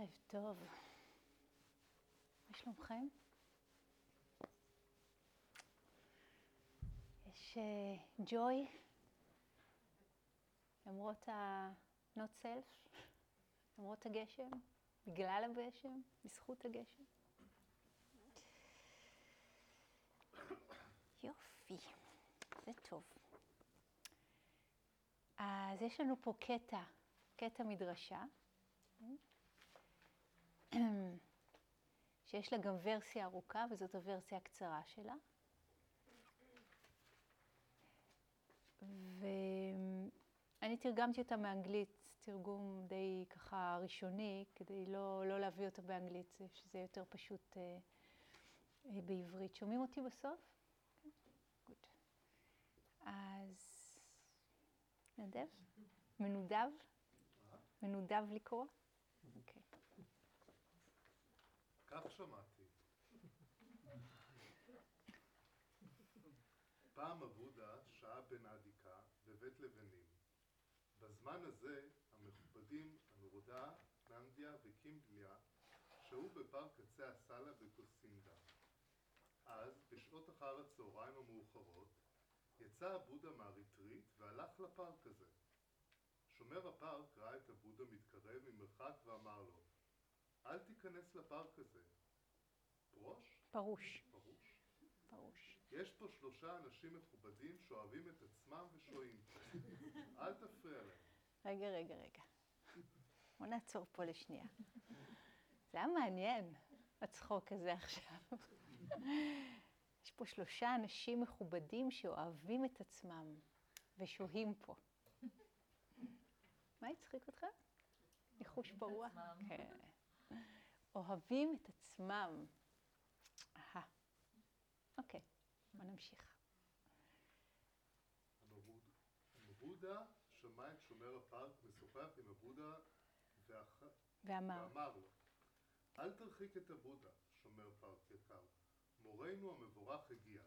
ערב טוב. מה שלומכם? יש ג'וי, למרות ה-not self, למרות הגשם, בגלל הגשם, בזכות הגשם. יופי, זה טוב. אז יש לנו פה קטע מדרשה, שיש לה גם ורסיה ארוכה, וזאת הוורסיה הקצרה שלה. ואני תרגמתי אותה מאנגלית, תרגום די ככה ראשוני, כדי לא להביא אותה באנגלית, שזה יותר פשוט בעברית. שומעים אותי בסוף? כן? גוד. אז נדב? מנודב? מנודב לקרוא? אוקיי. כך שמעתי. פעם הבודה שהה בנדיקה בבית לבנים. בזמן הזה המכובדים הנורדה, ננדיה וקימבליה שהו בפארק קצה הסלה בקוסינדה. אז, בשעות אחר הצהריים המאוחרות, יצא הבודה מהריטריט והלך לפארק הזה. שומר הפארק ראה את הבודה מתקרב ממרחק ואמר לו, אל תיכנס לפארק הזה. פרוש. פרוש. יש פה 3 אנשים מכובדים שאוהבים את עצמם ושוהים פה. אל תפריע להם. רגע. בוא נעצור פה לשנייה. זה היה מעניין, הצחוק הזה עכשיו. יש פה 3 אנשים מכובדים שאוהבים את עצמם ושוהים פה. מה יצחיק אותך? ניחוש פרוע? כן. אוהבים את עצמם. אוקיי, בוא נמשיך. הבודה שמע את שומר הפארק משוחח עם הבודה ואמר לו, אל תרחיק את הבודה, שומר פארק יקר, מורנו המבורך הגיע.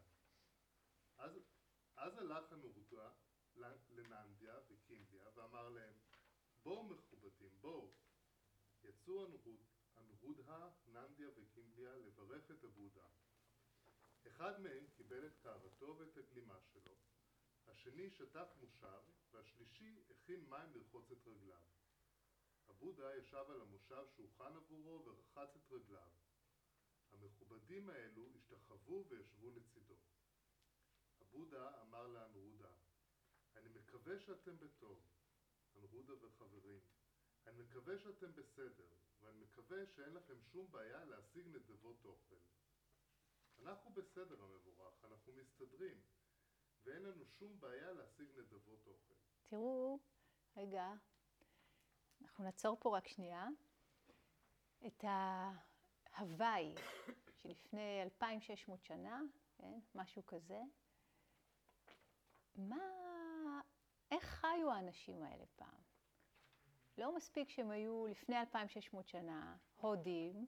אז הלך הנורדה לננדיה וקימבליה ואמר להם, בואו מכובדים, בואו. יצאו הנורדה, ננדיה וקימבליה לברך את הבודה. אחד מהם קיבל את קערתו ואת הגלימה שלו, השני שטף מושב, והשלישי הכין מים לרחוץ את רגליו. הבודה ישב על המושב שהוכן עבורו ורחץ את רגליו. המכובדים האלו השתחוו וישבו לצידו. הבודה אמר לאנרודה, אני מקווה שאתם בטוב, אנרודה וחברים. אני מקווה שאתם בסדר, ואני מקווה שאין לכם שום בעיה להשיג נדבות אוכל. אנחנו בסדר המבורך, אנחנו מסתדרים, ואין לנו שום בעיה להשיג נדבות אוכל. תראו, רגע, אנחנו נעצור פה רק שנייה. את ההוואי שלפני 2600 שנה, כן, משהו כזה. איך חיו האנשים האלה פעם? לא מספיק שהם היו לפני 2600 שנה, הודים,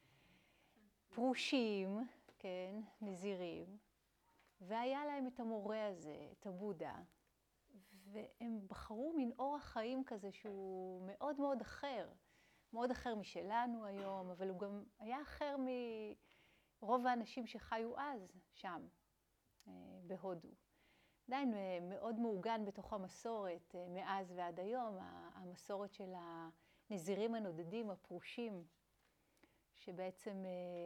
פרושים, כן, נזירים, והיה להם את המורה הזה, את הבודה, והם בחרו מין אורח חיים כזה שהוא מאוד מאוד אחר, מאוד אחר משלנו היום, אבל הוא גם היה אחר מרוב האנשים שחיו אז שם, בהודו. עדיין מאוד מעוגן בתוך המסורת, מאז ועד היום, המסורת של הנזירים הנודדים, הפרושים, שבעצם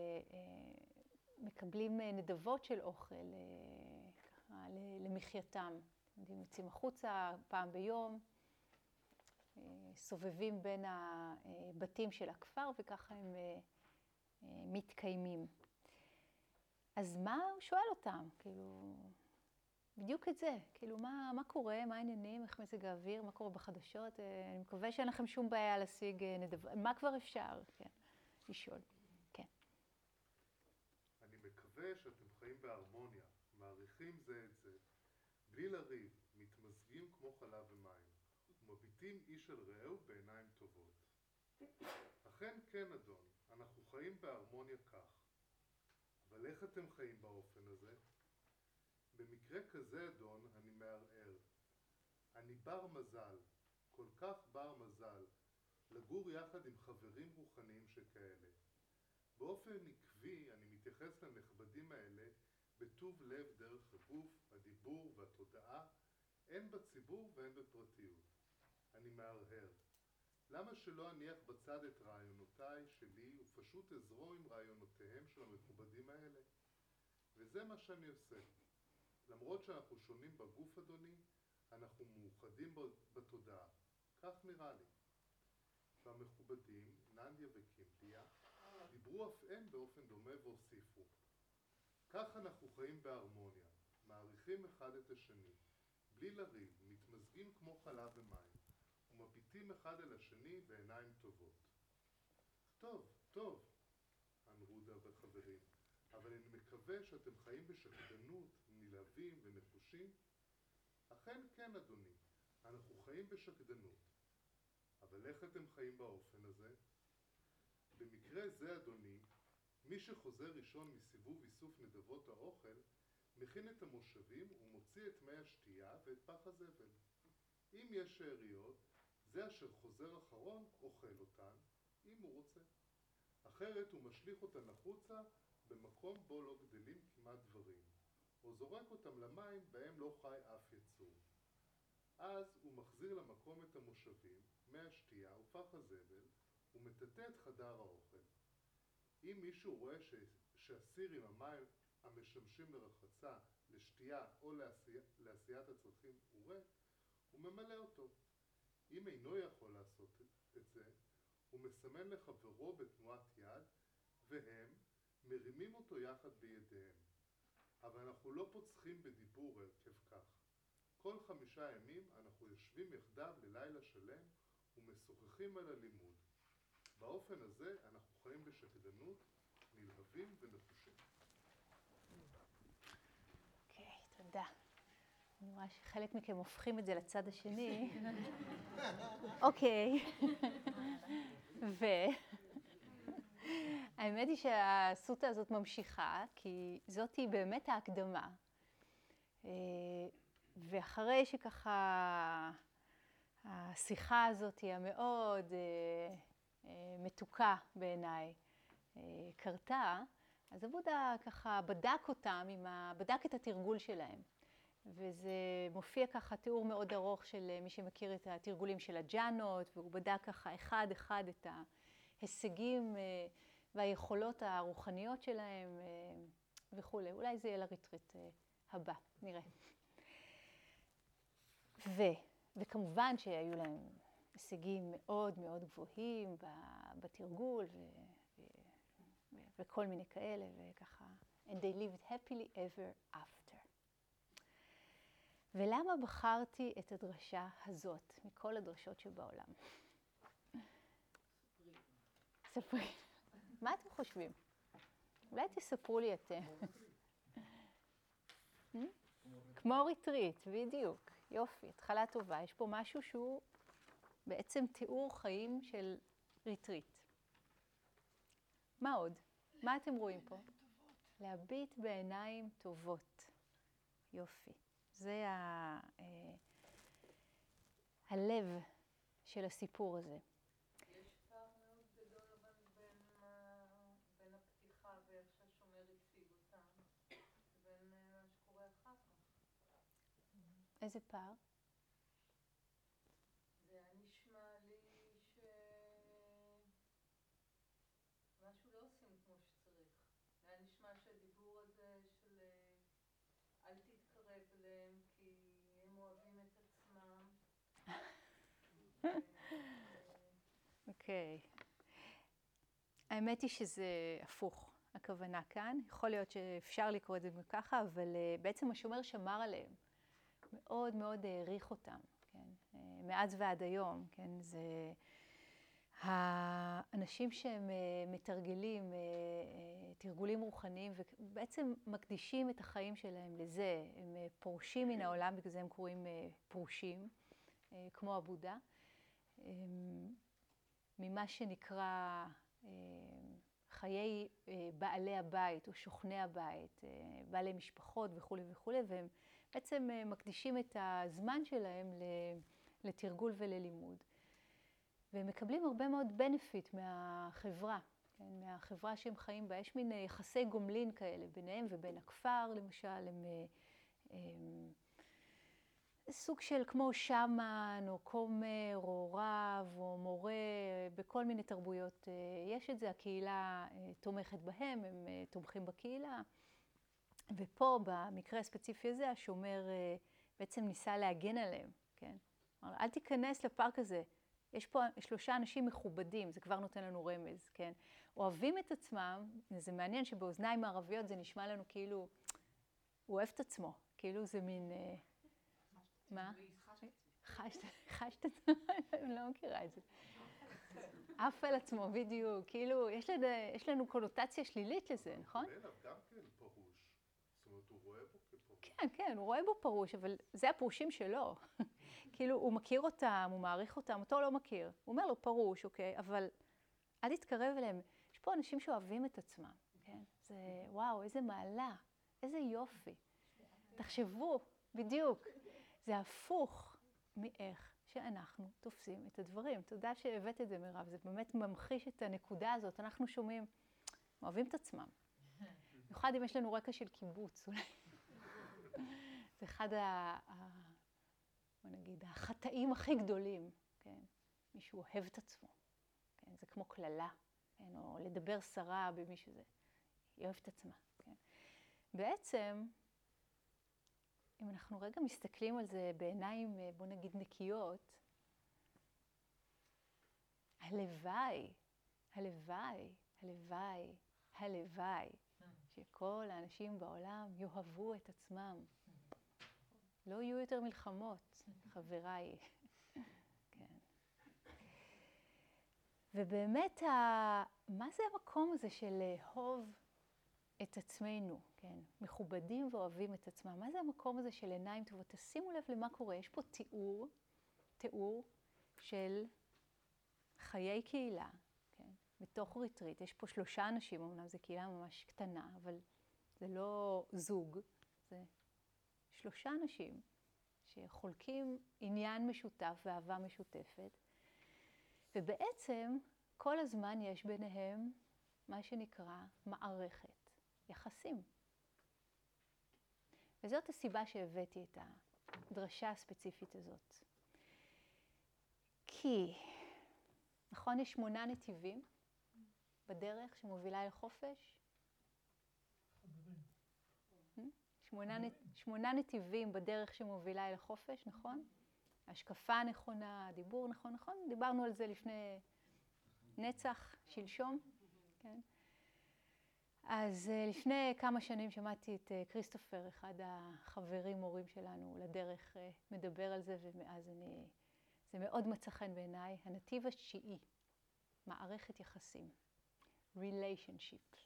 מקבלים נדבות של אוכל ככה, למחייתם. הם יוצאים החוצה פעם ביום, סובבים בין הבתים של הכפר, וככה הם מתקיימים. אז מה הוא שואל אותם? כאילו, בדיוק את זה. כאילו, מה קורה? מה העניינים? איך מזג האוויר? מה קורה בחדשות? אני מקווה שאין לכם שום בעיה להשיג נדבות. מה כבר אפשר? כן, לשאול. כן. אני מקווה שאתם חיים בהרמוניה, מעריכים זה את זה, בלי לריב, מתמזגים כמו חלב ומים, ומביטים איש על רעהו בעיניים טובות. אכן כן, אדון, אנחנו חיים בהרמוניה כך. אבל איך אתם חיים באופן הזה? במקרה כזה, אדון, אני מערער. אני בר מזל, כל כך בר מזל, לגור יחד עם חברים רוחניים שכאלה. באופן עקבי אני מתייחס לנכבדים האלה בטוב לב דרך הגוף, הדיבור והתודעה, הן בציבור והן בפרטיות. אני מהרהר. למה שלא אניח בצד את רעיונותיי שלי ופשוט אזרום עם רעיונותיהם של המכובדים האלה? וזה מה שאני עושה. למרות שאנחנו שונים בגוף, אדוני, אנחנו מאוחדים בתודעה. כך נראה לי. והמכובדים, ננדיה וקימביה, דיברו אף הם באופן דומה והוסיפו. כך אנחנו חיים בהרמוניה, מעריכים אחד את השני, בלי לריב, מתמזגים כמו חלב ומים, ומביטים אחד אל השני בעיניים טובות. טוב, טוב, אנרודה וחברים, אבל אני מקווה שאתם חיים בשקדנות, נלהבים ונחושים. אכן כן, אדוני, אנחנו חיים בשקדנות. אבל איך אתם חיים באופן הזה? במקרה זה, אדוני, מי שחוזר ראשון מסיבוב איסוף נדבות האוכל, מכין את המושבים ומוציא את מי השתייה ואת פח הזבל. אם יש שאריות, זה אשר חוזר אחרון אוכל אותן, אם הוא רוצה. אחרת הוא משליך אותן החוצה במקום בו לא גדלים כמעט דברים, או זורק אותם למים בהם לא חי אף יצור. אז הוא מחזיר למקום את המושבים, מי השתייה ופח הזבל, ומטאטא את חדר האוכל. אם מישהו רואה שהסיר עם המים המשמשים לרחצה, לשתייה או לעשיית הצרכים הוא ריק, הוא ממלא אותו. אם אינו יכול לעשות את זה, הוא מסמן לחברו בתנועת יד, והם מרימים אותו יחד בידיהם. אבל אנחנו לא פוצחים בדיבור הרכב כך. כל 5 ימים אנחנו יושבים יחדיו ללילה שלם ומשוחחים על הלימוד. באופן הזה אנחנו חיים בשקדנות, נלהבים ונחושים. אוקיי, תודה. אני רואה שחלק מכם הופכים את זה לצד השני. אוקיי. האמת היא שהסוטה הזאת ממשיכה, כי זאת היא באמת ההקדמה. ואחרי שככה השיחה הזאת היא המאוד מתוקה בעיניי קרתה, אז הבודה ככה בדק את התרגול שלהם. וזה מופיע ככה תיאור מאוד ארוך של מי שמכיר את התרגולים של הג'אנות, והוא בדק ככה אחד את ההישגים והיכולות הרוחניות שלהם וכו'. אולי זה יהיה לריטריט הבא, נראה. וכמובן שהיו להם הישגים מאוד מאוד גבוהים בתרגול וכל מיני כאלה, וככה. And they lived happily ever after. ולמה בחרתי את הדרשה הזאת מכל הדרשות שבעולם? ספרי. מה אתם חושבים? אולי תספרו לי אתם. כמו ריטריט, בדיוק. יופי, התחלה טובה. יש פה משהו שהוא בעצם תיאור חיים של ריטריט. מה עוד? מה אתם רואים פה? להביט בעיניים טובות. יופי. זה הלב של הסיפור הזה. יש פער מאוד גדול אבל בין הפתיחה ואיך שהשומר הציג אותם, ובין מה שקורה אחר כך. איזה פער? זה היה נשמע לי משהו לא עושים כמו שצריך. זה היה נשמע שהדיבור הזה של אל תתקרב אליהם כי הם אוהבים את עצמם. אוקיי. האמת היא שזה הפוך, הכוונה כאן. יכול להיות שאפשר לקרוא את זה ככה, אבל בעצם השומר שמר עליהם. מאוד מאוד העריך אותם, כן? מאז ועד היום, כן? זה האנשים שהם מתרגלים תרגולים רוחניים ובעצם מקדישים את החיים שלהם לזה. הם פורשים מן העולם, בגלל זה הם קוראים פרושים, כמו הבודה. ממה שנקרא חיי בעלי הבית או שוכני הבית, בעלי משפחות וכו' וכו', והם בעצם מקדישים את הזמן שלהם לתרגול וללימוד. והם מקבלים הרבה מאוד benefit מהחברה, כן? מהחברה שהם חיים בה. יש מין יחסי גומלין כאלה ביניהם ובין הכפר, למשל, הם סוג של כמו שמן, או כומר, או רב, או מורה, בכל מיני תרבויות יש את זה. הקהילה תומכת בהם, הם תומכים בקהילה. ופה, במקרה הספציפי הזה, השומר בעצם ניסה להגן עליהם, כן? אמר, אל תיכנס לפארק הזה, יש פה 3 אנשים מכובדים, זה כבר נותן לנו רמז, כן? אוהבים את עצמם, זה מעניין שבאוזניים הערביות זה נשמע לנו כאילו, הוא אוהב את עצמו, כאילו זה מין... מה? חשת עצמו, אני לא מכירה את זה. עף על עצמו, בדיוק, כאילו, יש לנו קונוטציה שלילית לזה, נכון? הוא אליו גם כן פרוש, זאת אומרת, הוא רואה בו כפרוש. כן, כן, הוא רואה בו פרוש, אבל זה הפרושים שלו. כאילו, הוא מכיר אותם, הוא מעריך אותם, אותו לא מכיר. הוא אומר לו, פרוש, אוקיי, אבל אל תתקרב אליהם. יש פה אנשים שאוהבים את עצמם, כן? זה, וואו, איזה מעלה, איזה יופי. תחשבו, בדיוק. זה הפוך מאיך שאנחנו תופסים את הדברים. תודה שהבאת את זה, מירב. זה באמת ממחיש את הנקודה הזאת. אנחנו שומעים, אוהבים את עצמם. במיוחד אם יש לנו רקע של קיבוץ, אולי. זה אחד בוא נגיד, החטאים הכי גדולים, כן? מישהו אוהב את עצמו, כן? זה כמו כללה, כן? או לדבר סרה במישהו זה. היא אוהבת את עצמה, כן? בעצם, אם אנחנו רגע מסתכלים על זה בעיניים, בוא נגיד, נקיות, הלוואי, הלוואי, הלוואי, הלוואי, שכל האנשים בעולם יאהבו את עצמם. לא יהיו יותר מלחמות, חבריי. כן. ובאמת, מה זה המקום הזה של לאהוב את עצמנו, כן? מכובדים ואוהבים את עצמם. מה זה המקום הזה של עיניים טובות? תשימו לב למה קורה. יש פה תיאור של חיי קהילה, כן? בתוך ריטריט. יש פה 3 אנשים, אמנם זו קהילה ממש קטנה, אבל זה לא זוג, זה 3 אנשים שחולקים עניין משותף ואהבה משותפת, ובעצם כל הזמן יש ביניהם מה שנקרא מערכת יחסים. וזאת הסיבה שהבאתי את הדרשה הספציפית הזאת. כי, נכון, יש 8 נתיבים בדרך שמובילה אל חופש? 8 נתיבים בדרך שמובילה אל החופש, נכון? השקפה נכונה, דיבור נכון, דיברנו על זה לפני נצח, שלשום, כן? אז לפני כמה שנים שמעתי את כריסטופר, אחד החברים, מורים שלנו לדרך, מדבר על זה, ומאז זה מאוד מצא חן בעיניי. הנתיב התשיעי, מערכת יחסים, relationship.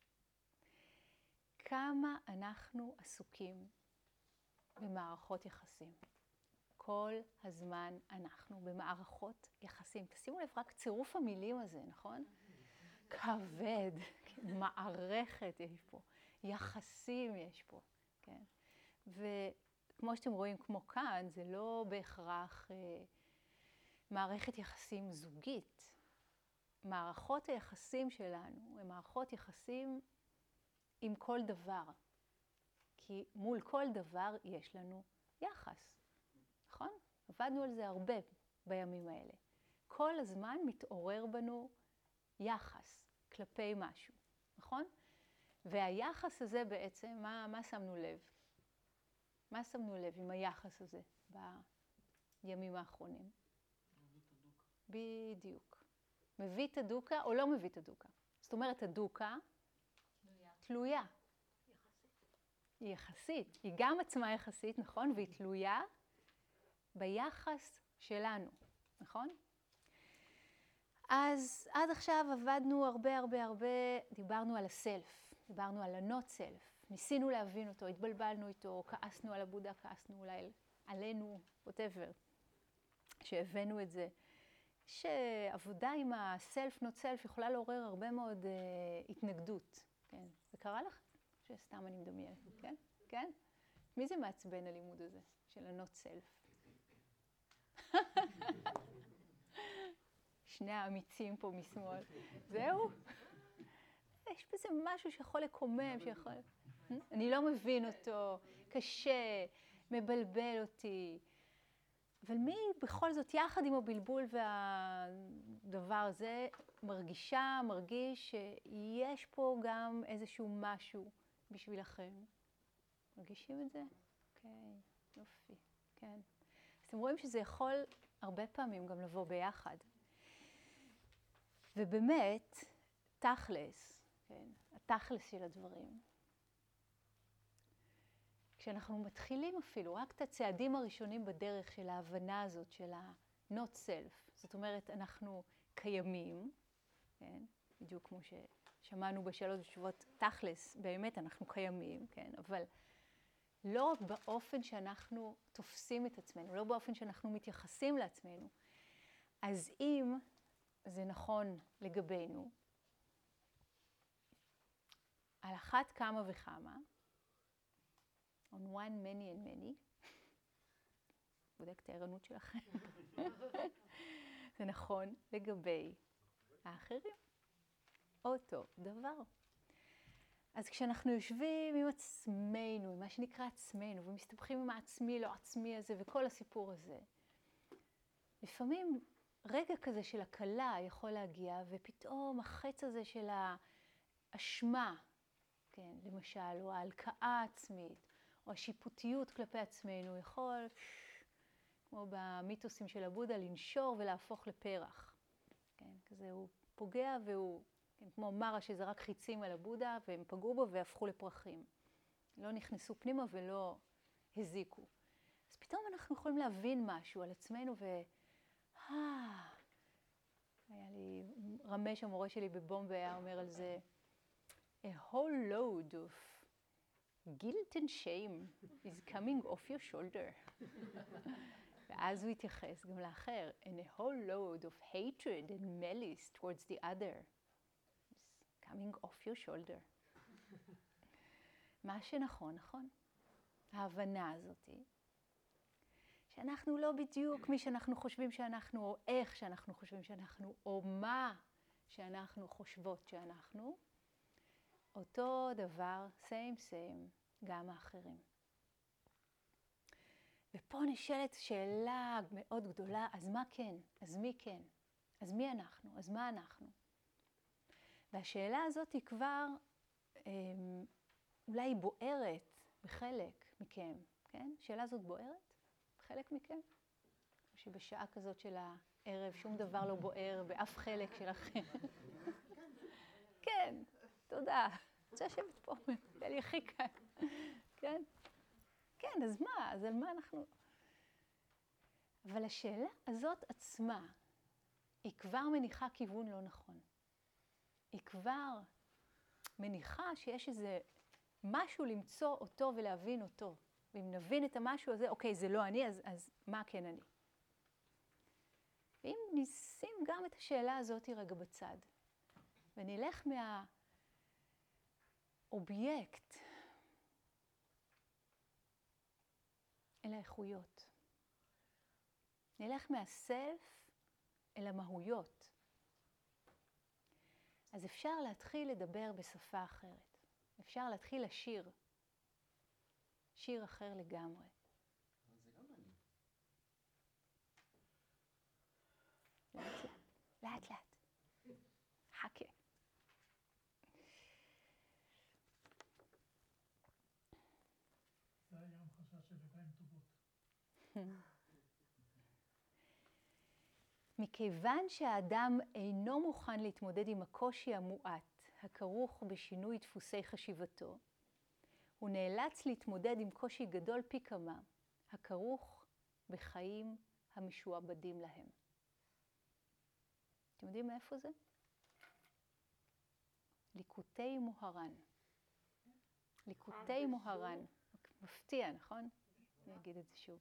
כמה אנחנו עסוקים במערכות יחסים. כל הזמן אנחנו במערכות יחסים. תשימו לב, רק צירוף המילים הזה, נכון? כבד, מערכת יש פה, יחסים יש פה, כן? וכמו שאתם רואים, כמו כאן, זה לא בהכרח מערכת יחסים זוגית. מערכות היחסים שלנו הן מערכות יחסים עם כל דבר. כי מול כל דבר יש לנו יחס, נכון? עבדנו על זה הרבה בימים האלה. כל הזמן מתעורר בנו יחס כלפי משהו, נכון? והיחס הזה בעצם, מה שמנו לב? מה שמנו לב עם היחס הזה בימים האחרונים? מביא את הדוקה. בדיוק. מביא את הדוקה או לא מביא את הדוקה? זאת אומרת, הדוקה תלויה. היא יחסית. היא גם עצמה יחסית, נכון? והיא תלויה ביחס שלנו, נכון? אז עד עכשיו עבדנו הרבה, דיברנו על הסלף, דיברנו על ה-not self, ניסינו להבין אותו, התבלבלנו איתו, כעסנו על הבודה, כעסנו אולי עלינו, whatever, שהבאנו את זה. שעבודה עם ה-self, not self, יכולה לעורר הרבה מאוד התנגדות, כן? זה קרה לך? שסתם אני מדמיינת, כן? כן? מי זה מעצבן הלימוד הזה של ה-not self? שני האמיצים פה משמאל. זהו? יש בזה משהו שיכול לקומם, שיכול... אני לא מבין אותו, קשה, מבלבל אותי. אבל מי בכל זאת, יחד עם הבלבול והדבר הזה, מרגיש שיש פה גם איזשהו משהו בשבילכם. מרגישים את זה? אוקיי, יופי, כן. אז אתם רואים שזה יכול הרבה פעמים גם לבוא ביחד. ובאמת, תכלס, כן, התכלס של הדברים. כשאנחנו מתחילים אפילו, רק את הצעדים הראשונים בדרך של ההבנה הזאת, של ה-not self, זאת אומרת, אנחנו קיימים, כן? בדיוק כמו ששמענו בשאלות ותשובות, תכלס, באמת אנחנו קיימים, כן? אבל לא באופן שאנחנו תופסים את עצמנו, לא באופן שאנחנו מתייחסים לעצמנו. אז אם זה נכון לגבינו, על אחת כמה וכמה, on one, many and many, בודק את הערנות שלכם, זה נכון לגבי האחרים. אותו דבר. אז כשאנחנו יושבים עם עצמנו, עם מה שנקרא עצמנו, ומסתבכים עם העצמי, לא עצמי הזה, וכל הסיפור הזה, לפעמים רגע כזה של הקלה יכול להגיע, ופתאום החץ הזה של האשמה, כן, למשל, או ההלקאה העצמית, או השיפוטיות כלפי עצמנו, יכול, כמו במיתוסים של הבודה, לנשור ולהפוך לפרח. כן, כזה הוא פוגע והוא, כן, כמו מרה שזרק חיצים על הבודה, והם פגעו בו והפכו לפרחים. לא נכנסו פנימה ולא הזיקו. אז פתאום אנחנו יכולים להבין משהו על עצמנו היה לי, רמש המורה שלי בבומבי היה אומר על זה, a whole load of guilt and shame is coming off your shoulder. ואז הוא התייחס גם לאחר, and a whole load of hatred and malice towards the other is coming off your shoulder. מה שנכון, נכון. ההבנה הזאת היא, שאנחנו לא בדיוק מי שאנחנו חושבים שאנחנו, או איך שאנחנו חושבים שאנחנו, או מה שאנחנו חושבות שאנחנו, אותו דבר, same, גם האחרים. ופה נשאלת שאלה מאוד גדולה, אז מה כן? אז מי כן? אז מי אנחנו? אז מה אנחנו? והשאלה הזאת היא כבר אולי בוערת בחלק מכם, כן? השאלה הזאת בוערת בחלק מכם? או שבשעה כזאת של הערב שום דבר לא בוער באף חלק שלכם? כן, תודה. רוצה לשבת פה, זה לי הכי כאן. כן? כן, אז מה? אז על מה אנחנו... אבל השאלה הזאת עצמה, היא כבר מניחה כיוון לא נכון. היא כבר מניחה שיש איזה משהו למצוא אותו ולהבין אותו. ואם נבין את המשהו הזה, אוקיי, זה לא אני, אז מה כן אני? ואם נשים גם את השאלה הזאת רגע בצד, ונלך מהאובייקט אל האיכויות. נלך מהסלף אל המהויות. אז אפשר להתחיל לדבר בשפה אחרת. אפשר להתחיל לשיר. שיר אחר לגמרי. אבל זה גם אני. לאט לאט. חכה. זה היה גם חשש של ידיים טובות. מכיוון שהאדם אינו מוכן להתמודד עם הקושי המועט הכרוך בשינוי דפוסי חשיבתו, הוא נאלץ להתמודד עם קושי גדול פי כמה, הכרוך בחיים המשועבדים להם. אתם יודעים מאיפה זה? ליקוטי מוהר"ן. ליקוטי מוהר"ן. מפתיע, נכון? אני אגיד את זה שוב.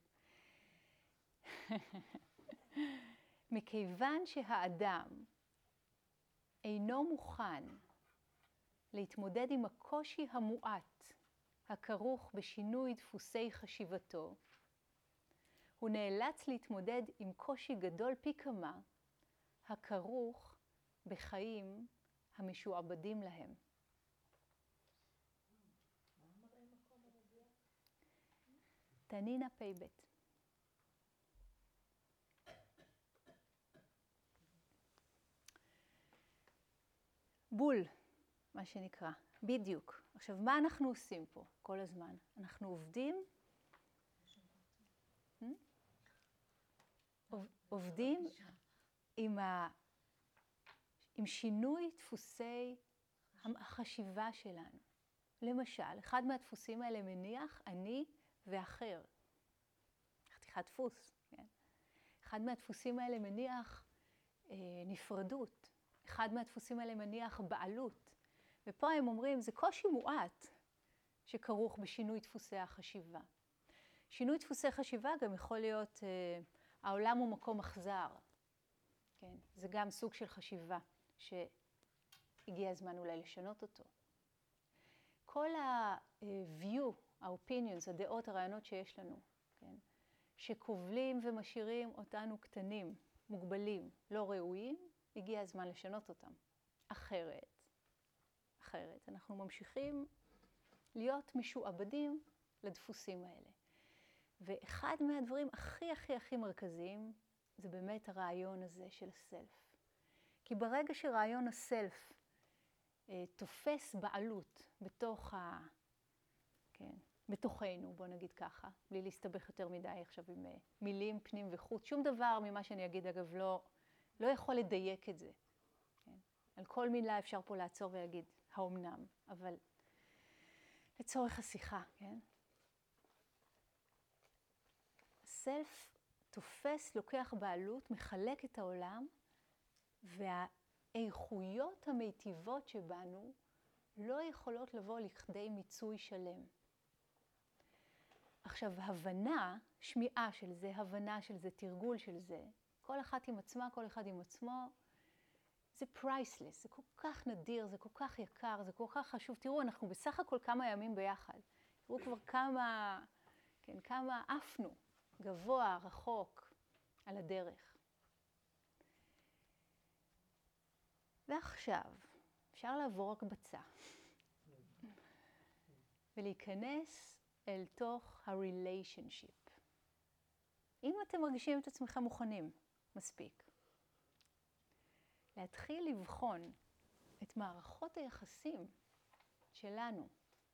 מכיוון שהאדם אינו מוכן להתמודד עם הקושי המועט הכרוך בשינוי דפוסי חשיבתו, הוא נאלץ להתמודד עם קושי גדול פי כמה הכרוך בחיים המשועבדים להם. תנינה פ"ב. בול, מה שנקרא, בדיוק. עכשיו, מה אנחנו עושים פה כל הזמן? אנחנו עובדים עם שינוי דפוסי החשיבה שלנו. למשל, אחד מהדפוסים האלה מניח אני ואחר. חתיכת דפוס, כן? אחד מהדפוסים האלה מניח נפרדות. אחד מהדפוסים האלה מניח בעלות. ופה הם אומרים, זה קושי מועט שכרוך בשינוי דפוסי החשיבה. שינוי דפוסי חשיבה גם יכול להיות, העולם הוא מקום אכזר. כן? זה גם סוג של חשיבה שהגיע הזמן אולי לשנות אותו. כל ה-view, ה-opinions, הדעות, הרעיונות שיש לנו, כן? שקובלים ומשאירים אותנו קטנים, מוגבלים, לא ראויים, הגיע הזמן לשנות אותם. אחרת, אנחנו ממשיכים להיות משועבדים לדפוסים האלה. ואחד מהדברים הכי מרכזיים, זה באמת הרעיון הזה של הסלף. כי ברגע שרעיון הסלף תופס בעלות בתוכנו, בוא נגיד ככה, בלי להסתבך יותר מדי עכשיו עם מילים, פנים וחוץ, שום דבר ממה שאני אגיד, אגב, לא יכול לדייק את זה. כן? על כל מילה אפשר פה לעצור ולהגיד, האומנם, אבל לצורך השיחה, כן? הסלף תופס, לוקח בעלות, מחלק את העולם, והאיכויות המיטיבות שבנו לא יכולות לבוא לכדי מיצוי שלם. עכשיו, הבנה, שמיעה של זה, הבנה של זה, תרגול של זה, כל אחת עם עצמה, כל אחד עם עצמו, זה priceless, זה כל כך נדיר, זה כל כך יקר, זה כל כך חשוב. תראו, אנחנו בסך הכל כמה ימים ביחד. תראו כבר כמה עפנו, גבוה, רחוק, על הדרך. ועכשיו, אפשר לעבור הקבצה. ולהיכנס אל תוך ה-relationship. אם אתם מרגישים את עצמכם מוכנים, מספיק. להתחיל לבחון את מערכות היחסים שלנו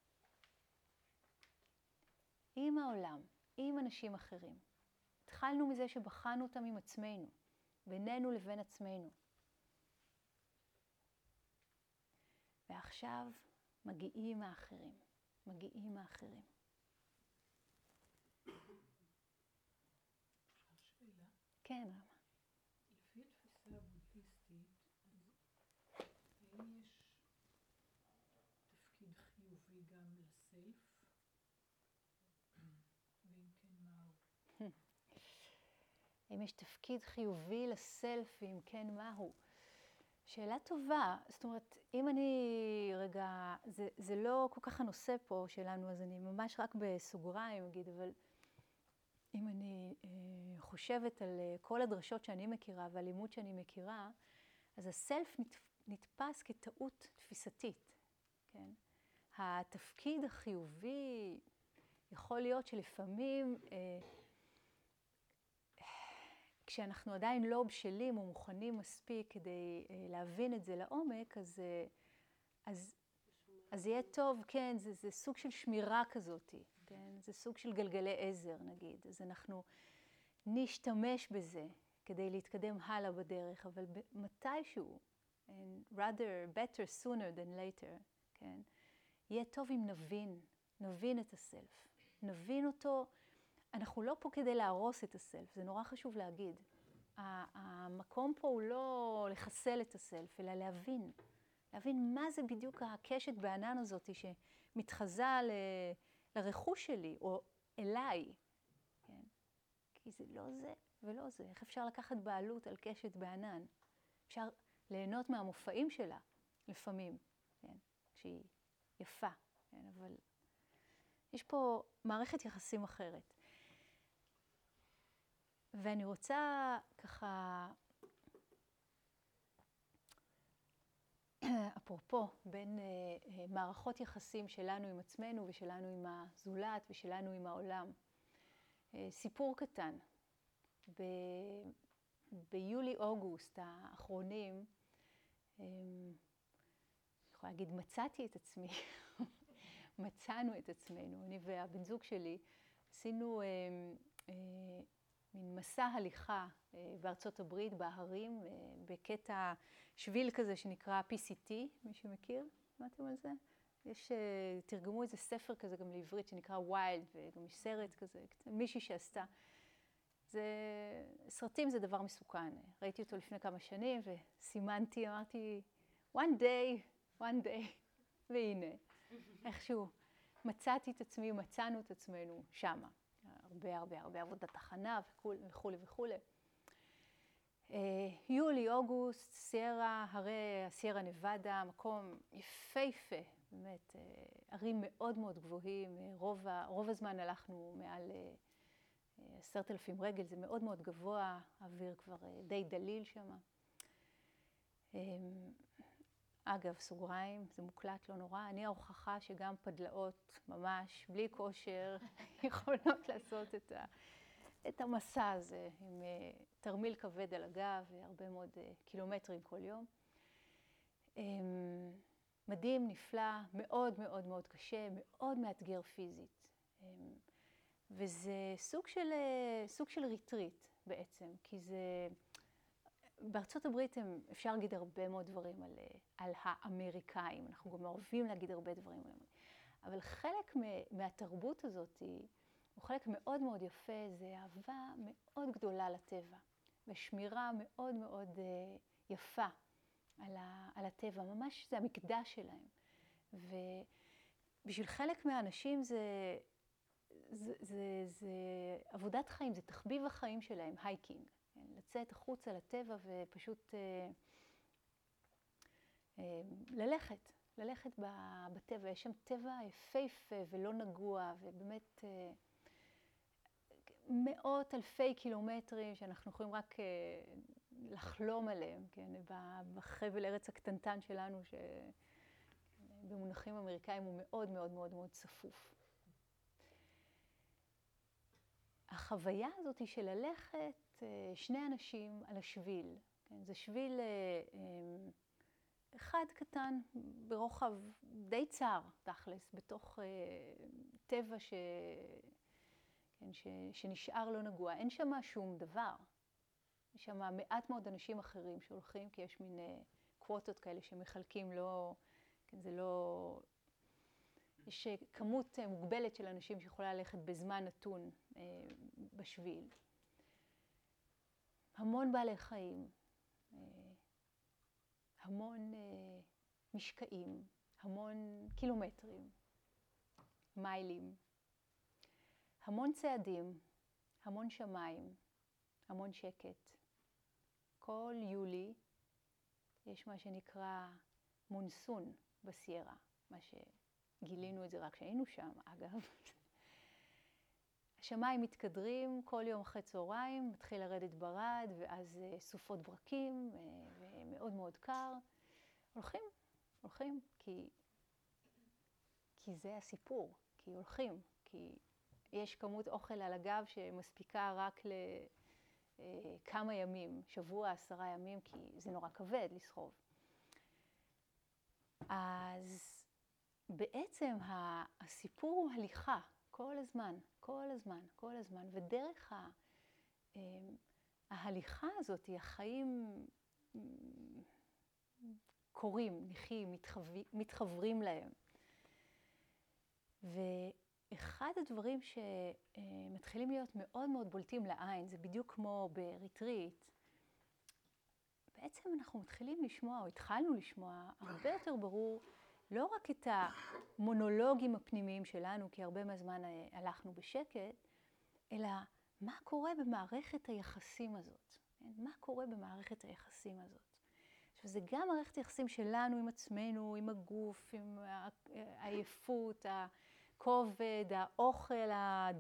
עם העולם, עם אנשים אחרים. התחלנו מזה שבחנו אותם עם עצמנו, בינינו לבין עצמנו. ועכשיו מגיעים האחרים. שאלה. כן, רמה. לפי התפיסה הבודהיסטית, אז האם יש תפקיד חיובי גם לסלף? ואם כן, מהו? האם יש תפקיד חיובי לסלף, ואם כן, מהו? שאלה טובה. זאת אומרת, אם אני רגע, זה לא כל כך הנושא פה שלנו, אז אני ממש רק בסוגריים אגיד, אבל אם אני חושבת על כל הדרשות שאני מכירה והלימוד שאני מכירה, אז הסלף נתפס כטעות תפיסתית, כן? התפקיד החיובי יכול להיות שלפעמים, כשאנחנו עדיין לא בשלים או מוכנים מספיק כדי להבין את זה לעומק, אז יהיה טוב, כן, זה סוג של שמירה כזאת, כן? זה סוג של גלגלי עזר, נגיד. אז אנחנו נשתמש בזה כדי להתקדם הלאה בדרך, אבל מתישהו, and rather better sooner than later, כן? יהיה טוב אם נבין את הסלף. נבין אותו, אנחנו לא פה כדי להרוס את הסלף, זה נורא חשוב להגיד. המקום פה הוא לא לחסל את הסלף, אלא להבין מה זה בדיוק הקשת בענן הזאת שמתחזה לרכוש שלי או אליי. כן? כי זה לא זה ולא זה. איך אפשר לקחת בעלות על קשת בענן? אפשר ליהנות מהמופעים שלה לפעמים, כן? שהיא יפה, כן? אבל יש פה מערכת יחסים אחרת. ואני רוצה ככה אפרופו, בין מערכות יחסים שלנו עם עצמנו ושלנו עם הזולת ושלנו עם העולם. סיפור קטן. ביולי-אוגוסט האחרונים, אני יכולה להגיד, מצאתי את עצמי, מצאנו את עצמנו, אני והבן זוג שלי, עשינו מין מסע הליכה בארצות הברית, בהרים, בקטע שביל כזה שנקרא PCT, מי שמכיר? שמעתם על זה? יש, תרגמו איזה ספר כזה גם לעברית שנקרא ויילד, וגם יש סרט כזה, מישהי שעשתה. סרטים זה דבר מסוכן. ראיתי אותו לפני כמה שנים וסימנתי, אמרתי, one day, והנה, איכשהו מצאתי את עצמי, מצאנו את עצמנו שמה. הרבה עבודת הכנה וכו'. יולי, אוגוסט, סיירה, הרי הסיירה נבדה, מקום יפהפה, באמת, ערים מאוד מאוד גבוהים, רוב הזמן הלכנו מעל 10,000 רגל, זה מאוד מאוד גבוה, האוויר כבר די דליל שם. אגב, סוגריים, זה מוקלט, לא נורא, אני ההוכחה שגם פדלאות ממש, בלי כושר, יכולות לעשות את המסע הזה, עם תרמיל כבד על הגב, והרבה מאוד קילומטרים כל יום. מדהים, נפלא, מאוד מאוד מאוד קשה, מאוד מאתגר פיזית. וזה סוג של ריטריט בעצם, כי זה... בארצות הברית אפשר להגיד הרבה מאוד דברים על האמריקאים, אנחנו גם אוהבים להגיד הרבה דברים עליהם. אבל חלק מהתרבות הזאת הוא חלק מאוד מאוד יפה, זה אהבה מאוד גדולה לטבע, ושמירה מאוד מאוד יפה על הטבע, ממש זה המקדש שלהם. ובשביל חלק מהאנשים זה עבודת חיים, זה תחביב החיים שלהם, הייקינג. לצאת החוצה לטבע ופשוט ללכת בטבע. יש שם טבע יפהפה ולא נגוע, ובאמת מאות אלפי קילומטרים שאנחנו יכולים רק לחלום עליהם, כן? בחבל ארץ הקטנטן שלנו, שבמונחים אמריקאים הוא מאוד מאוד מאוד מאוד צפוף. החוויה הזאת של ללכת שני אנשים על השביל, כן? זה שביל אחד קטן ברוחב די צר, תכלס, בתוך טבע שנשאר לא נגוע. אין שם שום דבר. יש שם מעט מאוד אנשים אחרים שהולכים, כי יש מין קווטות כאלה שמחלקים, לא, כן, זה לא... יש כמות מוגבלת של אנשים שיכולה ללכת בזמן נתון בשביל. המון בעלי חיים, המון משקעים, המון קילומטרים, מיילים, המון צעדים, המון שמיים, המון שקט. כל יולי יש מה שנקרא מונסון בסיירה, מה שגילינו את זה רק כשהיינו שם, אגב. השמיים מתקדרים כל יום אחרי צהריים, מתחיל לרדת ברד, ואז סופות ברקים, ומאוד מאוד קר. הולכים, כי זה הסיפור, כי הולכים, כי יש כמות אוכל על הגב שמספיקה רק לכמה ימים, שבוע, 10 ימים, כי זה נורא כבד לסחוב. אז בעצם הסיפור הוא הליכה, כל הזמן, ודרך ההליכה הזאת, החיים קורים, נחים, מתחברים להם. ואחד הדברים שמתחילים להיות מאוד מאוד בולטים לעין, זה בדיוק כמו בריטריט, בעצם אנחנו מתחילים לשמוע, או התחלנו לשמוע, הרבה יותר ברור, לא רק את המונולוגים הפנימיים שלנו, כי הרבה מהזמן הלכנו בשקט, אלא מה קורה במערכת היחסים הזאת. מה קורה במערכת היחסים הזאת. עכשיו, זה גם מערכת היחסים שלנו עם עצמנו, עם הגוף, עם העייפות, הכובד, האוכל,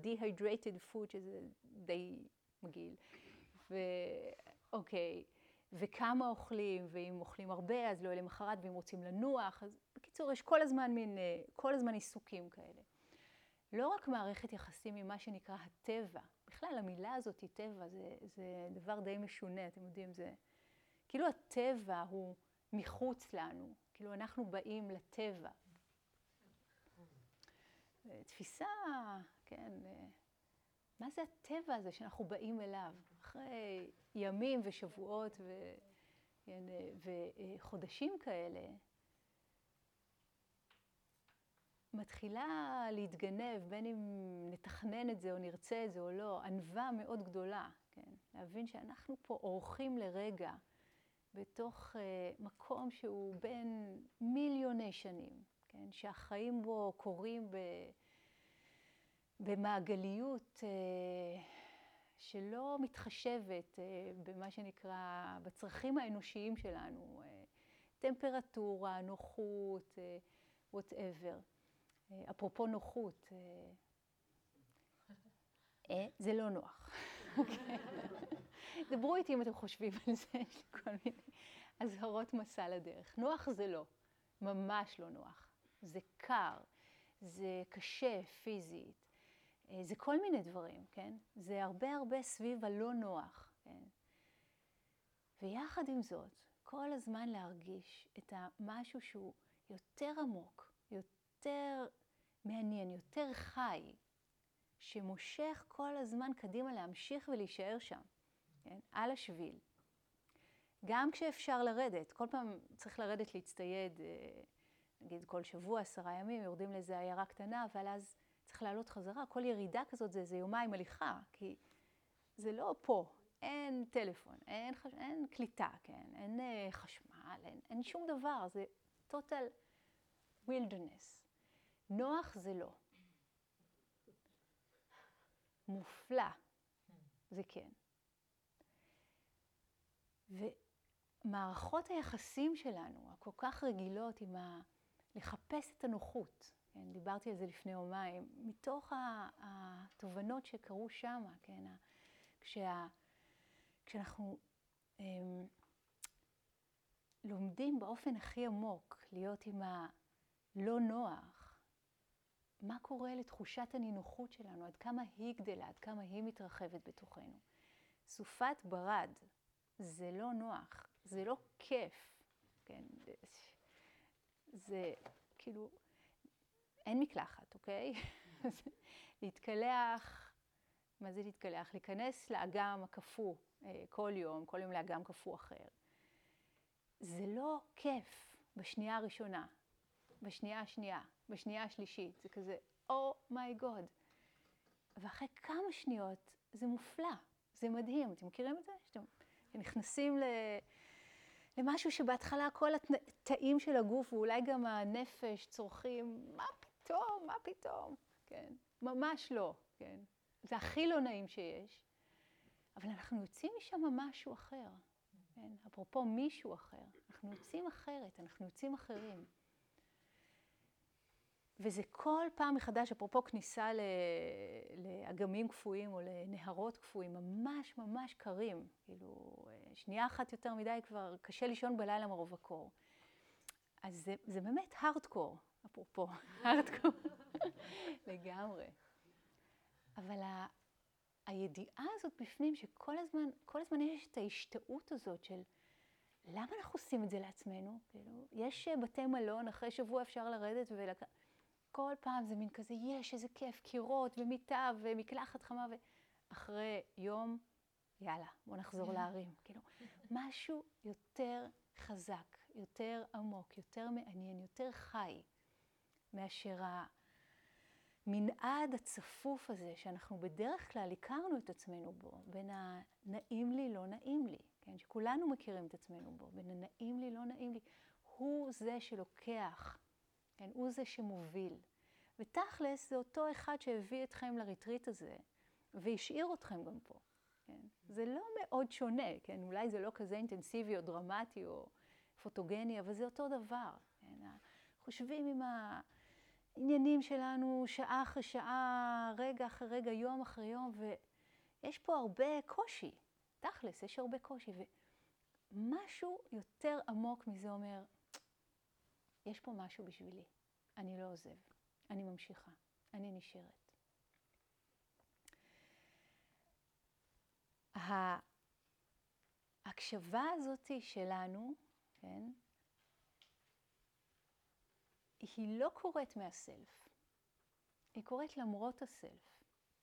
ה-dehydrated food, שזה די מגעיל. אוקיי. וכמה אוכלים, ואם אוכלים הרבה אז לא למחרת, ואם רוצים לנוח. אז בקיצור, יש כל הזמן עיסוקים כאלה. לא רק מערכת יחסים עם מה שנקרא הטבע. בכלל, המילה הזאת היא טבע, זה דבר די משונה, אתם יודעים, זה כאילו הטבע הוא מחוץ לנו, כאילו אנחנו באים לטבע. תפיסה, כן, מה זה הטבע הזה שאנחנו באים אליו? אחרי ימים ושבועות וחודשים כאלה, מתחילה להתגנב, בין אם נתכנן את זה או נרצה את זה או לא, ענווה מאוד גדולה, כן? להבין שאנחנו פה אורחים לרגע בתוך מקום שהוא בין מיליוני שנים, כן? שהחיים בו קורים במעגליות שלא מתחשבת במה שנקרא, בצרכים האנושיים שלנו, טמפרטורה, נוחות, whatever. אפרופו נוחות, זה לא נוח. דברו איתי אם אתם חושבים על זה, יש לי כל מיני אזהרות מסע לדרך. נוח זה לא, ממש לא נוח. זה קר, זה קשה פיזית, זה כל מיני דברים, כן? זה הרבה סביב הלא נוח, כן? ויחד עם זאת, כל הזמן להרגיש את המשהו שהוא יותר עמוק, יותר מעניין, יותר חי, שמושך כל הזמן קדימה להמשיך ולהישאר שם, כן? על השביל. גם כשאפשר לרדת, כל פעם צריך לרדת להצטייד, נגיד כל שבוע, 10 ימים, יורדים לאיזו עיירה קטנה, אבל אז צריך לעלות חזרה. כל ירידה כזאת זה יומיים הליכה, כי זה לא פה, אין טלפון, אין קליטה, כן? אין חשמל, אין שום דבר, זה total wilderness. נוח זה לא. מופלא, זה כן. ומערכות היחסים שלנו, הכל כך רגילות עם לחפש את הנוחות, כן? דיברתי על זה לפני יומיים, מתוך התובנות שקרו שם, כן? כשאנחנו לומדים באופן הכי עמוק להיות עם הלא נוח, מה קורה לתחושת הנינוחות שלנו, עד כמה היא גדלה, עד כמה היא מתרחבת בתוכנו. סופת ברד, זה לא נוח, זה לא כיף, כן? זה כאילו, אין מקלחת, אוקיי? להתקלח, מה זה להתקלח? להיכנס לאגם הקפוא כל יום לאגם קפוא אחר. זה לא כיף בשנייה הראשונה, בשנייה השנייה, בשנייה השלישית, זה כזה, מי גוד. ואחרי כמה שניות זה מופלא, זה מדהים. אתם מכירים את זה? שאתם נכנסים למשהו שבהתחלה כל התאים של הגוף, ואולי גם הנפש צורכים, מה פתאום, כן? ממש לא, כן? זה הכי לא נעים שיש. אבל אנחנו יוצאים משם משהו אחר, כן? אפרופו מישהו אחר. אנחנו יוצאים אחרת, אנחנו יוצאים אחרים. וזה כל פעם מחדש, אפרופו כניסה לאגמים קפואים או לנהרות קפואים, ממש קרים. כאילו, שנייה אחת יותר מדי כבר קשה לישון בלילה מרוב הקור. אז זה באמת הארדקור, אפרופו, הארדקור, לגמרי. אבל הידיעה הזאת בפנים, שכל הזמן יש את ההשתאות הזאת של למה אנחנו עושים את זה לעצמנו? כאילו, יש בתי מלון, אחרי שבוע אפשר לרדת כל פעם זה מין כזה, יש איזה כיף, קירות ומיטה ומקלחת חמה, ואחרי יום, יאללה, בוא נחזור להרים. כאילו, משהו יותר חזק, יותר עמוק, יותר מעניין, יותר חי, מאשר המנעד הצפוף הזה, שאנחנו בדרך כלל הכרנו את עצמנו בו, בין הנעים לי, לא נעים לי, כן? שכולנו מכירים את עצמנו בו, בין הנעים לי, לא נעים לי. הוא זה שלוקח, כן? הוא זה שמוביל. ותכלס זה אותו אחד שהביא אתכם לריטריט הזה, והשאיר אתכם גם פה. כן? זה לא מאוד שונה, כן? אולי זה לא כזה אינטנסיבי או דרמטי או פוטוגני, אבל זה אותו דבר. כן? חושבים עם העניינים שלנו שעה אחרי שעה, רגע אחרי רגע, יום אחרי יום, ויש פה הרבה קושי. תכלס, יש הרבה קושי. משהו יותר עמוק מזה אומר, יש פה משהו בשבילי, אני לא עוזב, אני ממשיכה, אני נשארת. ההקשבה הזאת שלנו, כן, היא לא קורית מהסלף, היא קורית למרות הסלף.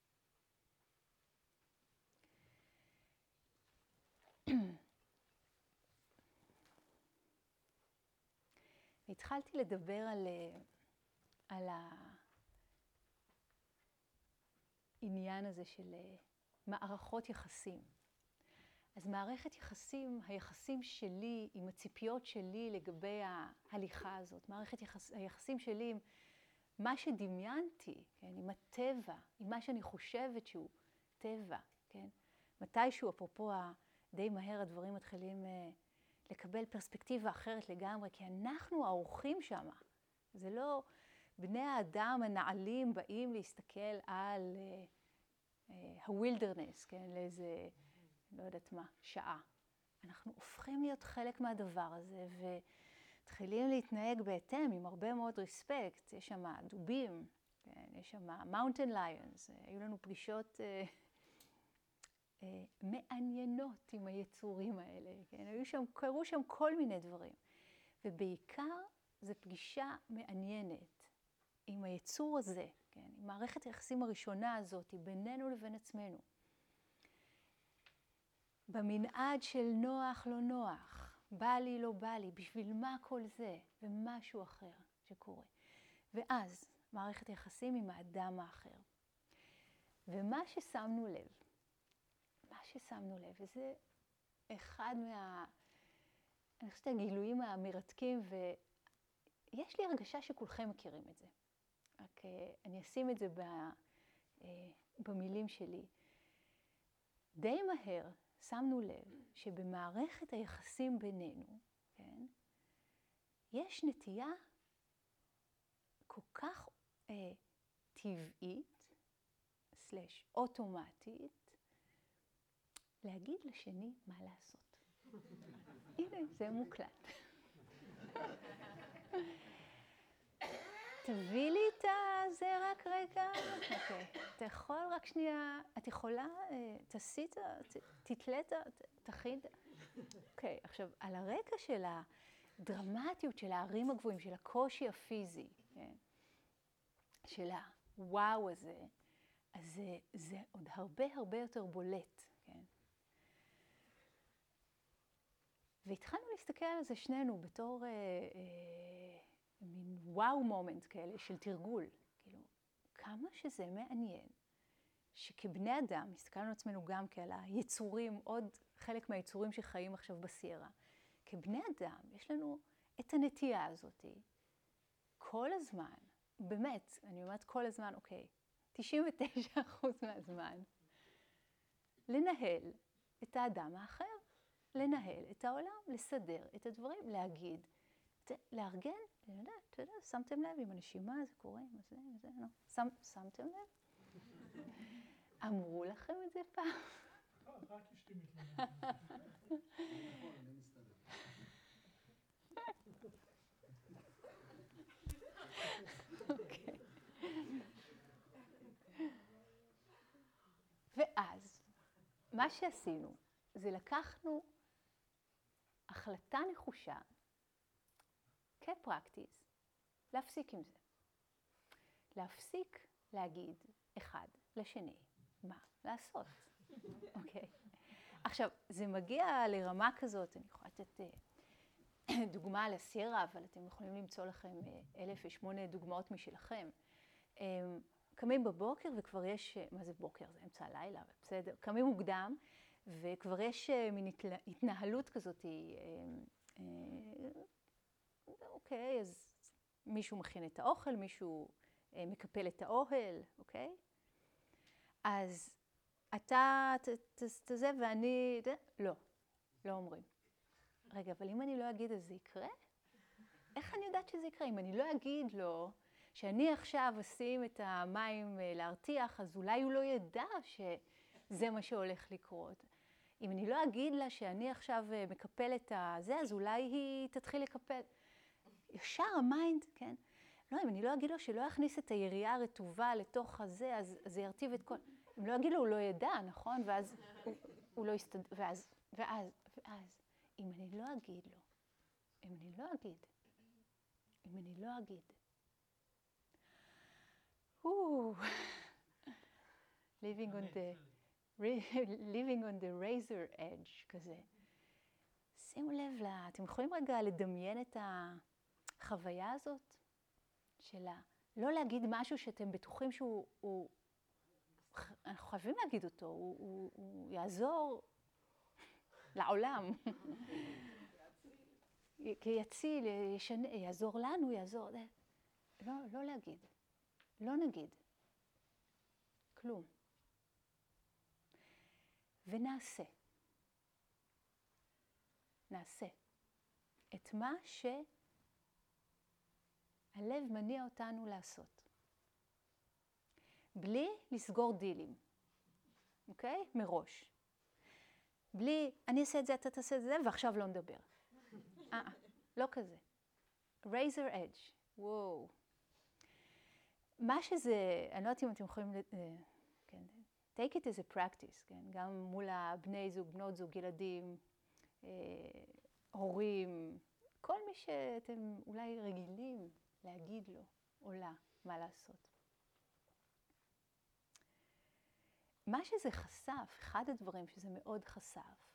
התחלתי לדבר על העניין הזה של מערכות יחסים. אז מערכת יחסים, היחסים שלי עם הציפיות שלי לגבי ההליכה הזאת, מערכת היחסים שלי עם מה שדמיינתי, כן, עם הטבע, עם מה שאני חושבת שהוא טבע, כן. מתישהו, אפרופו, די מהר הדברים מתחילים לקבל פרספקטיבה אחרת לגמרי, כי אנחנו האורחים שם. זה לא בני האדם הנעלים באים להסתכל על הווילדרנס, כן, לאיזה, לא יודעת מה, שעה. אנחנו הופכים להיות חלק מהדבר הזה, ומתחילים להתנהג בהתאם עם הרבה מאוד רספקט. יש שם דובים, כן, יש שם מאונטן ליונס, היו לנו פגישות מעניינות עם היצורים האלה, כן? קרו שם כל מיני דברים. ובעיקר זו פגישה מעניינת עם היצור הזה, כן? עם מערכת היחסים הראשונה הזאת, בינינו לבין עצמנו. במנעד של נוח לא נוח, בא לי לא בא לי, בשביל מה כל זה, ומשהו אחר שקורה. ואז מערכת היחסים עם האדם האחר. ומה ששמנו לב, וזה אחד אני חושבת, הגילויים המרתקים, ויש לי הרגשה שכולכם מכירים את זה. רק אני אשים את זה במילים שלי. די מהר שמנו לב שבמערכת היחסים בינינו, כן, יש נטייה כל כך טבעית, אוטומטית, להגיד לשני מה לעשות. הנה, זה מוקלט. תביא לי את זה רק רגע. אוקיי. אתה יכול רק שנייה, את יכולה, תתלת, תחיד. אוקיי, עכשיו, על הרקע של הדרמטיות, של הערים הגבוהים, של הקושי הפיזי, כן? של הוואו הזה, אז זה עוד הרבה יותר בולט, כן? והתחלנו להסתכל על זה שנינו בתור מין וואו מומנט כאלה של תרגול. כאילו, כמה שזה מעניין שכבני אדם, הסתכלנו על עצמנו גם כעל היצורים, עוד חלק מהיצורים שחיים עכשיו בסיירה. כבני אדם, יש לנו את הנטייה הזאת, כל הזמן, באמת, אני אומרת כל הזמן, אוקיי, 99% מהזמן, לנהל את האדם האחר, לנהל את העולם, לסדר את הדברים, להגיד, לארגן, אתה יודע, שמתם לב עם הנשימה, זה קורה, זה, לא. שמתם לב? אמרו לכם את זה פעם? רק אשתי מתלוננת. נכון, אני מסתדר. אוקיי. ואז, מה שעשינו, זה לקחנו החלטה נחושה, כפרקטיס, להפסיק עם זה. להפסיק להגיד אחד לשני מה לעשות. אוקיי. עכשיו, זה מגיע לרמה כזאת, אני יכולה לתת דוגמה על הסיירה, אבל אתם יכולים למצוא לכם 1008 דוגמאות משלכם. קמים בבוקר וכבר יש, מה זה בוקר? זה אמצע הלילה, בסדר. קמים מוקדם וכבר יש מין התנהלות כזאת, אוקיי, אז מישהו מכין את האוכל, מישהו מקפל את האוהל, אוקיי? אז אתה תזה ואני, לא אומרים. רגע, אבל אם אני לא אגיד אז זה יקרה? איך אני יודעת שזה יקרה? אם אני לא אגיד לו שאני עכשיו אשים את המים להרתיח, אז אולי הוא לא ידע שזה מה שהולך לקרות. אם אני לא אגיד לה שאני עכשיו מקפל את זה, אז אולי היא תתחיל לקפל. ישר המיינד, כן? לא, אם אני לא אגיד לו שלא יכניס את היריעה הרטובה לתוך הזה, אז זה ירטיב את כל... אם לא אגיד לו, הוא לא ידע, נכון? ואז הוא לא יסתד... ואז, אם אני לא אגיד לו, אם אני לא אגיד, living on the razor edge, כזה. שימו לב אתם יכולים רגע לדמיין את החוויה הזאת שלה, לא להגיד משהו שאתם בטוחים שהוא, אנחנו חייבים להגיד אותו, הוא יעזור לעולם. יציל, יעזור לנו, יעזור... לא להגיד. לא נגיד. כלום. ונעשה. נעשה. את מה שהלב מניע אותנו לעשות. בלי לסגור דילים. אוקיי? מראש. בלי, אני אעשה את זה, אתה תעשה את זה, ועכשיו לא נדבר. לא כזה. razor edge. וואו. מה שזה, אני לא יודעת אם אתם יכולים, כן, take it as a practice, כן, גם מול הבני זוג, בנות זוג, ילדים, הורים, כל מי שאתם אולי רגילים להגיד לו או לה מה לעשות. מה שזה חשף, אחד הדברים שזה מאוד חשף,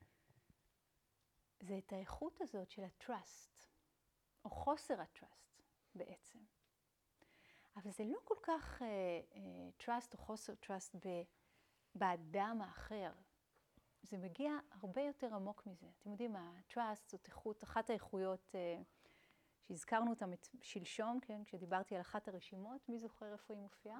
זה את האיכות הזאת של ה-trust, או חוסר ה-trust בעצם. אבל זה לא כל כך trust או חוסר trust באדם האחר. זה מגיע הרבה יותר עמוק מזה. אתם יודעים מה, trust זאת איכות, אחת האיכויות שהזכרנו אותם שלשום, כן, כשדיברתי על אחת הרשימות, מי זוכר איפה היא מופיעה?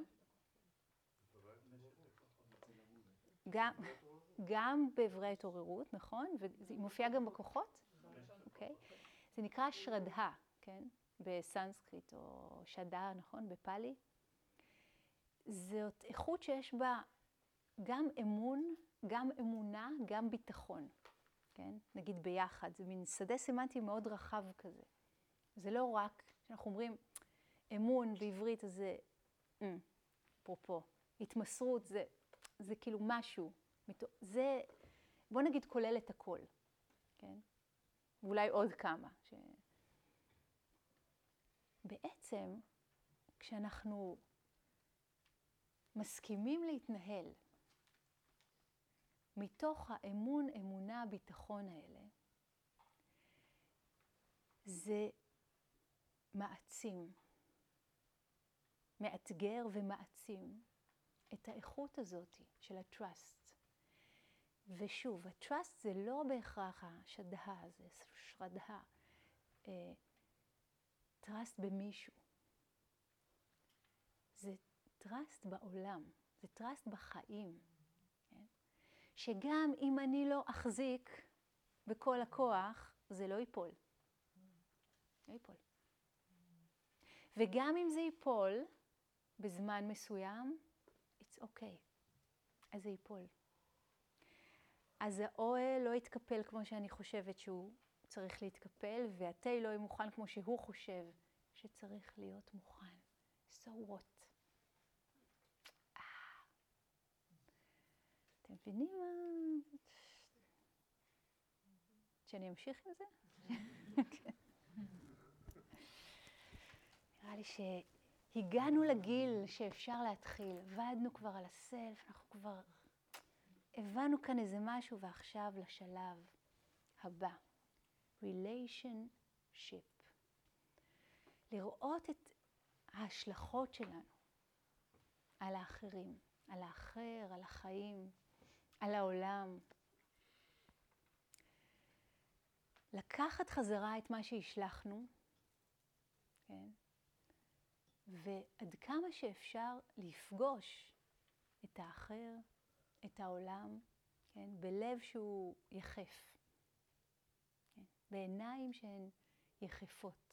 גם באיברי התעוררות, נכון? והיא מופיעה גם בכוחות? אוקיי. זה נקרא שרדהה, כן? בסנסקריט או שדה, נכון? בפאלי. זאת איכות שיש בה גם אמון, גם אמונה, גם ביטחון. כן? נגיד ביחד. זה מין שדה סמנטי מאוד רחב כזה. זה לא רק, כשאנחנו אומרים אמון בעברית, אז זה, אפרופו, התמסרות, זה כאילו משהו. זה, בוא נגיד, כולל את הכל. כן? ואולי עוד כמה. בעצם, כשאנחנו מסכימים להתנהל מתוך האמון, אמונה, ביטחון האלה, זה מעצים, מאתגר ומעצים את האיכות הזאת של ה-trust. ושוב, ה-trust זה לא בהכרח השדהה, זה שרדהה. trust במישהו. זה trust בעולם, זה trust בחיים. כן? שגם אם אני לא אחזיק בכל הכוח, זה לא ייפול. לא ייפול. וגם אם זה ייפול בזמן מסוים, it's okay. אז זה ייפול. אז האוהל לא יתקפל כמו שאני חושבת שהוא צריך להתקפל, והתה לא יהיה מוכן כמו שהוא חושב שצריך להיות מוכן. So what? אתם מבינים מה? שאני אמשיך עם זה? נראה לי שהגענו לגיל שאפשר להתחיל. עבדנו כבר על הסלף, אנחנו כבר הבנו כאן איזה משהו, ועכשיו לשלב הבא. relationship. לראות את ההשלכות שלנו על האחרים, על האחר, על החיים, על העולם. לקחת חזרה את מה שהשלחנו, כן? ועד כמה שאפשר לפגוש את האחר, את העולם, כן? בלב שהוא יחף. כן? בעיניים שהן יחפות.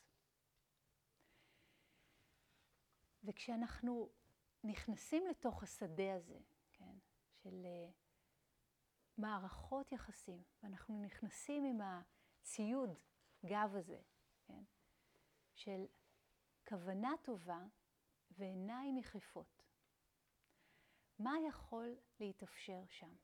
וכשאנחנו נכנסים לתוך השדה הזה, כן? של מערכות יחסים, ואנחנו נכנסים עם הציוד גב הזה, כן? של כוונה טובה ועיניים יחפות. מה יכול להתאפשר שם?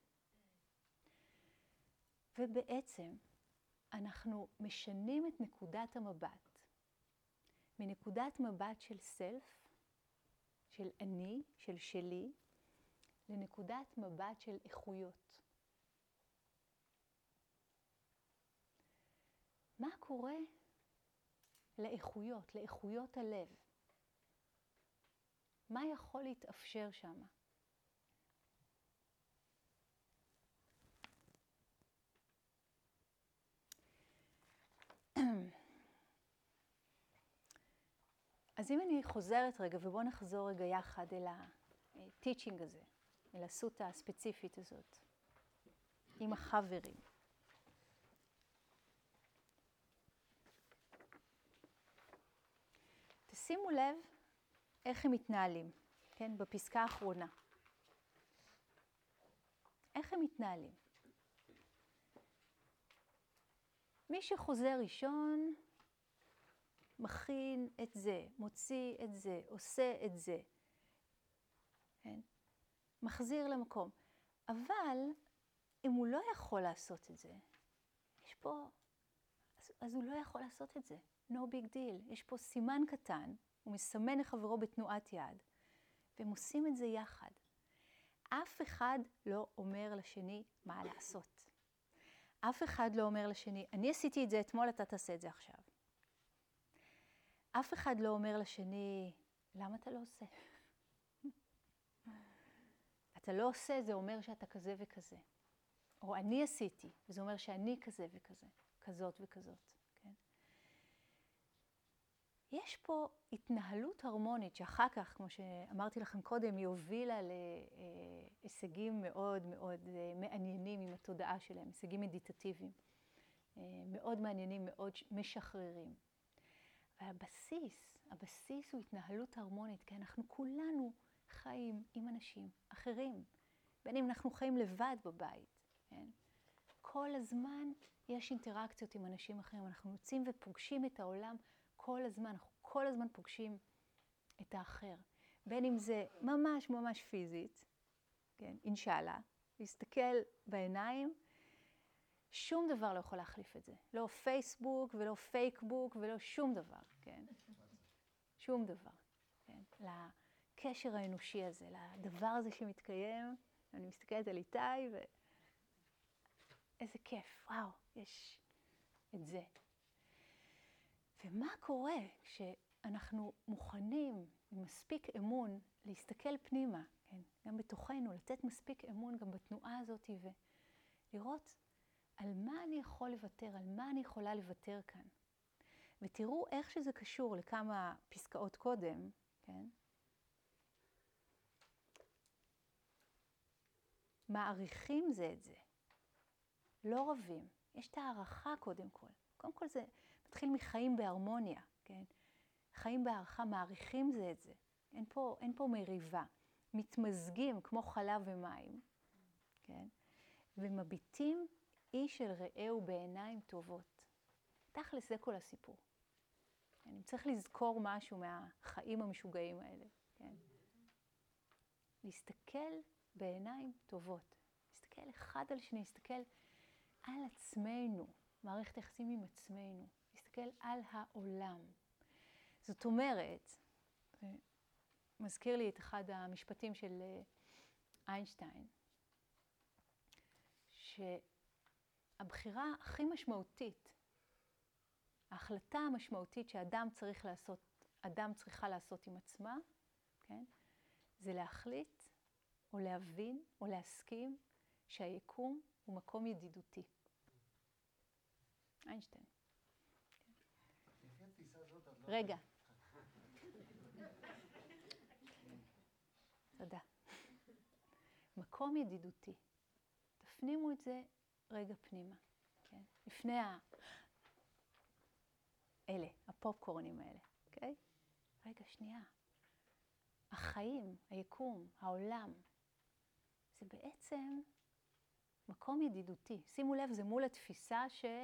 ובעצם אנחנו משנים את נקודת המבט מנקודת מבט של סלף, של אני, של שלי, לנקודת מבט של איכויות. מה קורה לאיכויות, לאיכויות הלב? מה יכול להתאפשר שם? אז אם אני חוזרת רגע, ובואו נחזור רגע יחד אל הטיצ'ינג הזה, אל הסוטה הספציפית הזאת, עם החברים. תשימו לב איך הם מתנהלים, כן? בפסקה האחרונה. איך הם מתנהלים? מי שחוזר ראשון, מכין את זה, מוציא את זה, עושה את זה, כן? מחזיר למקום. אבל אם הוא לא יכול לעשות את זה, יש פה, אז הוא לא יכול לעשות את זה. No big deal. יש פה סימן קטן, הוא מסמן לחברו בתנועת יד, והם עושים את זה יחד. אף אחד לא אומר לשני מה לעשות. אף אחד לא אומר לשני, אני עשיתי את זה אתמול, אתה תעשה את זה עכשיו. אף אחד לא אומר לשני, למה אתה לא עושה? אתה לא עושה, זה אומר שאתה כזה וכזה. או אני עשיתי, וזה אומר שאני כזה וכזה, כזאת וכזאת. כן? יש פה התנהלות הרמונית שאחר כך, כמו שאמרתי לכם קודם, היא הובילה להישגים מאוד מאוד מעניינים עם התודעה שלהם, הישגים מדיטטיביים, מאוד מעניינים, מאוד משחררים. הבסיס הוא התנהלות הרמונית, כי אנחנו כולנו חיים עם אנשים אחרים, בין אם אנחנו חיים לבד בבית, כן? כל הזמן יש אינטראקציות עם אנשים אחרים, אנחנו יוצאים ופוגשים את העולם כל הזמן, אנחנו כל הזמן פוגשים את האחר, בין אם זה ממש ממש פיזית, כן? אינשאללה, להסתכל בעיניים, שום דבר לא יכול להחליף את זה. לא פייסבוק ולא פייקבוק ולא שום דבר, כן? שום דבר, כן? לקשר האנושי הזה, לדבר הזה שמתקיים, אני מסתכלת על איתי איזה כיף, וואו, יש את זה. ומה קורה כשאנחנו מוכנים עם מספיק אמון להסתכל פנימה, כן? גם בתוכנו, לתת מספיק אמון גם בתנועה הזאת ולראות על מה אני יכול לוותר, על מה אני יכולה לוותר כאן. ותראו איך שזה קשור לכמה פסקאות קודם, כן? מעריכים זה את זה, לא רבים. יש את הערכה קודם כל. קודם כל זה מתחיל מחיים בהרמוניה, כן? חיים בהערכה, מעריכים זה את זה. אין פה מריבה. מתמזגים כמו חלב ומים, כן? ומביטים איש אל רעהו בעיניים טובות. תכלס זה כל הסיפור. אני צריך לזכור משהו מהחיים המשוגעים האלה, כן? להסתכל בעיניים טובות. להסתכל אחד על שני, להסתכל על עצמנו, מערכת היחסים עם עצמנו. להסתכל על העולם. זאת אומרת, מזכיר לי את אחד המשפטים של איינשטיין, שהבחירה הכי משמעותית, ההחלטה המשמעותית שאדם צריכה לעשות עם עצמה, כן? זה להחליט או להבין או להסכים שהיקום הוא מקום ידידותי. איינשטיין. לפי התפיסה הזאת, את לא... רגע. תודה. מקום ידידותי. תפנימו את זה רגע פנימה, כן? לפני הפופקורנים האלה, אוקיי? רגע, שנייה. החיים, היקום, העולם, זה בעצם מקום ידידותי. שימו לב, זה מול התפיסה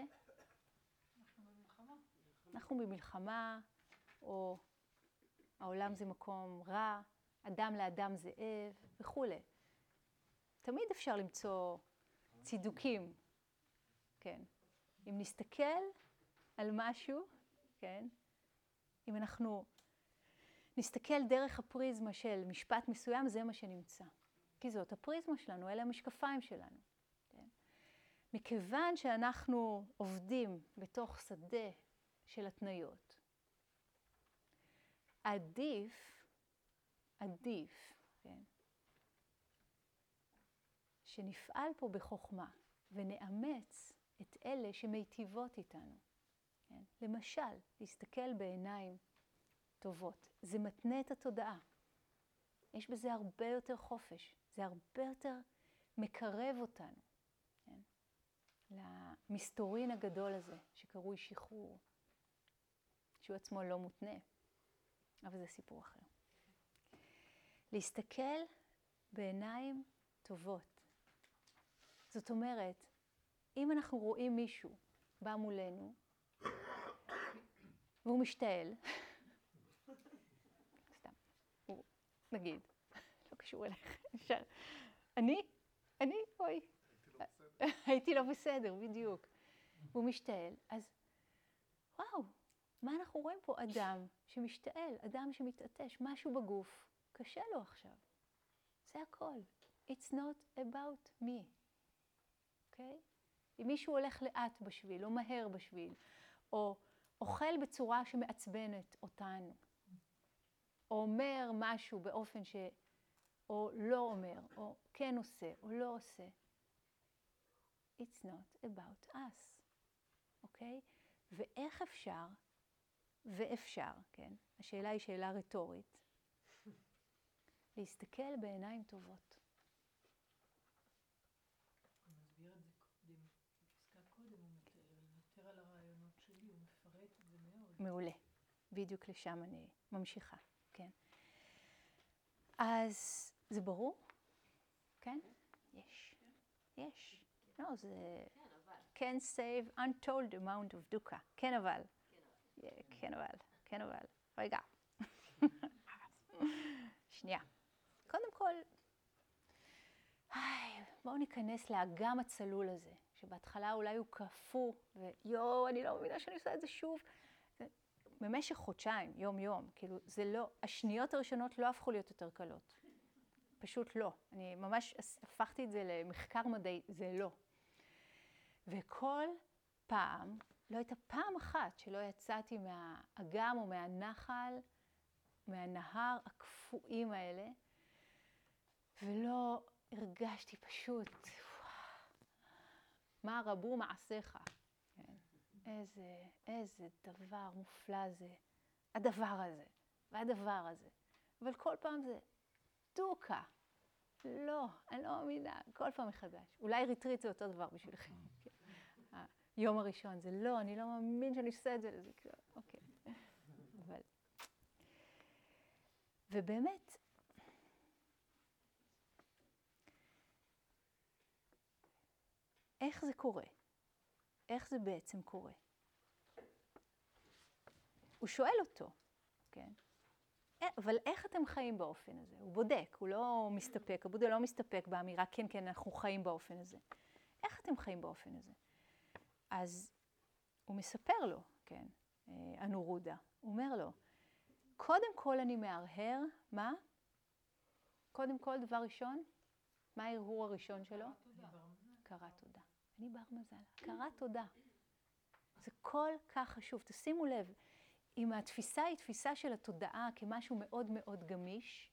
אנחנו במלחמה, או העולם זה מקום רע, אדם לאדם זאב וכו'. תמיד אפשר למצוא צידוקים, כן. אם נסתכל על משהו, כן, אם אנחנו נסתכל דרך הפריזמה של משפט מסוים, זה מה שנמצא. כי זאת הפריזמה שלנו, אלה המשקפיים שלנו. כן? מכיוון שאנחנו עובדים בתוך שדה של התניות, עדיף, כן, שנפעל פה בחוכמה ונאמץ את אלה שמיטיבות איתנו. כן? למשל, להסתכל בעיניים טובות. זה מתנה את התודעה. יש בזה הרבה יותר חופש. זה הרבה יותר מקרב אותנו. כן? למסתורין הגדול הזה, שקרוי שחרור. שהוא עצמו לא מותנה. אבל זה סיפור אחר. להסתכל בעיניים טובות. זאת אומרת, אם אנחנו רואים מישהו בא מולנו, והוא משתעל, סתם, הוא, נגיד, לא קשור אליך, אפשר, אוי, הייתי לא בסדר, בדיוק. והוא משתעל, אז וואו, מה אנחנו רואים פה? אדם שמשתעל, אדם שמתעטש, משהו בגוף, קשה לו עכשיו. זה הכל. It's not about me. אוקיי? אם מישהו הולך לאט בשביל, או מהר בשביל, או אוכל בצורה שמעצבנת אותנו, או אומר משהו באופן או לא אומר, או כן עושה, או לא עושה, it's not about us. אוקיי? ואיך אפשר, כן? השאלה היא שאלה רטורית. להסתכל בעיניים טובות. הוא מסביר את זה קודם, בפסקה קודם, הוא מוותר על הרעיונות שלי, הוא מפרט את זה מאוד. מעולה. בדיוק לשם אני ממשיכה, כן? אז זה ברור? כן? יש. לא, זה... can save untold amount of dukkha. כן אבל. כן אבל. רגע. שנייה. קודם כל, בואו ניכנס לאגם הצלול הזה, שבהתחלה אולי הוא קפוא, ויו, אני לא מבינה שאני עושה את זה שוב. במשך חודשיים, יום, כאילו, זה לא, השניות הראשונות לא הפכו להיות יותר קלות. פשוט לא. אני ממש הפכתי את זה למחקר מדעי, זה לא. וכל פעם, לא הייתה פעם אחת שלא יצאתי מהאגם או מהנחל, מהנהר הקפואים האלה, ולא הרגשתי פשוט, מה רבו מעשיך. כן. איזה דבר מופלא זה, הדבר הזה, והדבר הזה. אבל כל פעם זה דוקה. לא, אני לא מאמינה, כל פעם מחדש. אולי ריטריט זה אותו דבר בשבילכם. היום הראשון זה לא, אני לא מאמין שאני עושה את זה. אוקיי. אבל... ובאמת, איך זה קורה? איך זה בעצם קורה? הוא שואל אותו, כן? אבל איך אתם חיים באופן הזה? הוא בודק, הוא לא מסתפק, הבודה לא מסתפק באמירה, כן, אנחנו חיים באופן הזה. איך אתם חיים באופן הזה? אז הוא מספר לו, כן, אנורודה, הוא אומר לו, קודם כל אני מהרהר, מה? קודם כל, דבר ראשון, מה ההרהור הראשון שלו? הכרת תודה. אני בר מזל, הכרת תודה. זה כל כך חשוב, תשימו לב, אם התפיסה היא תפיסה של התודעה כמשהו מאוד מאוד גמיש,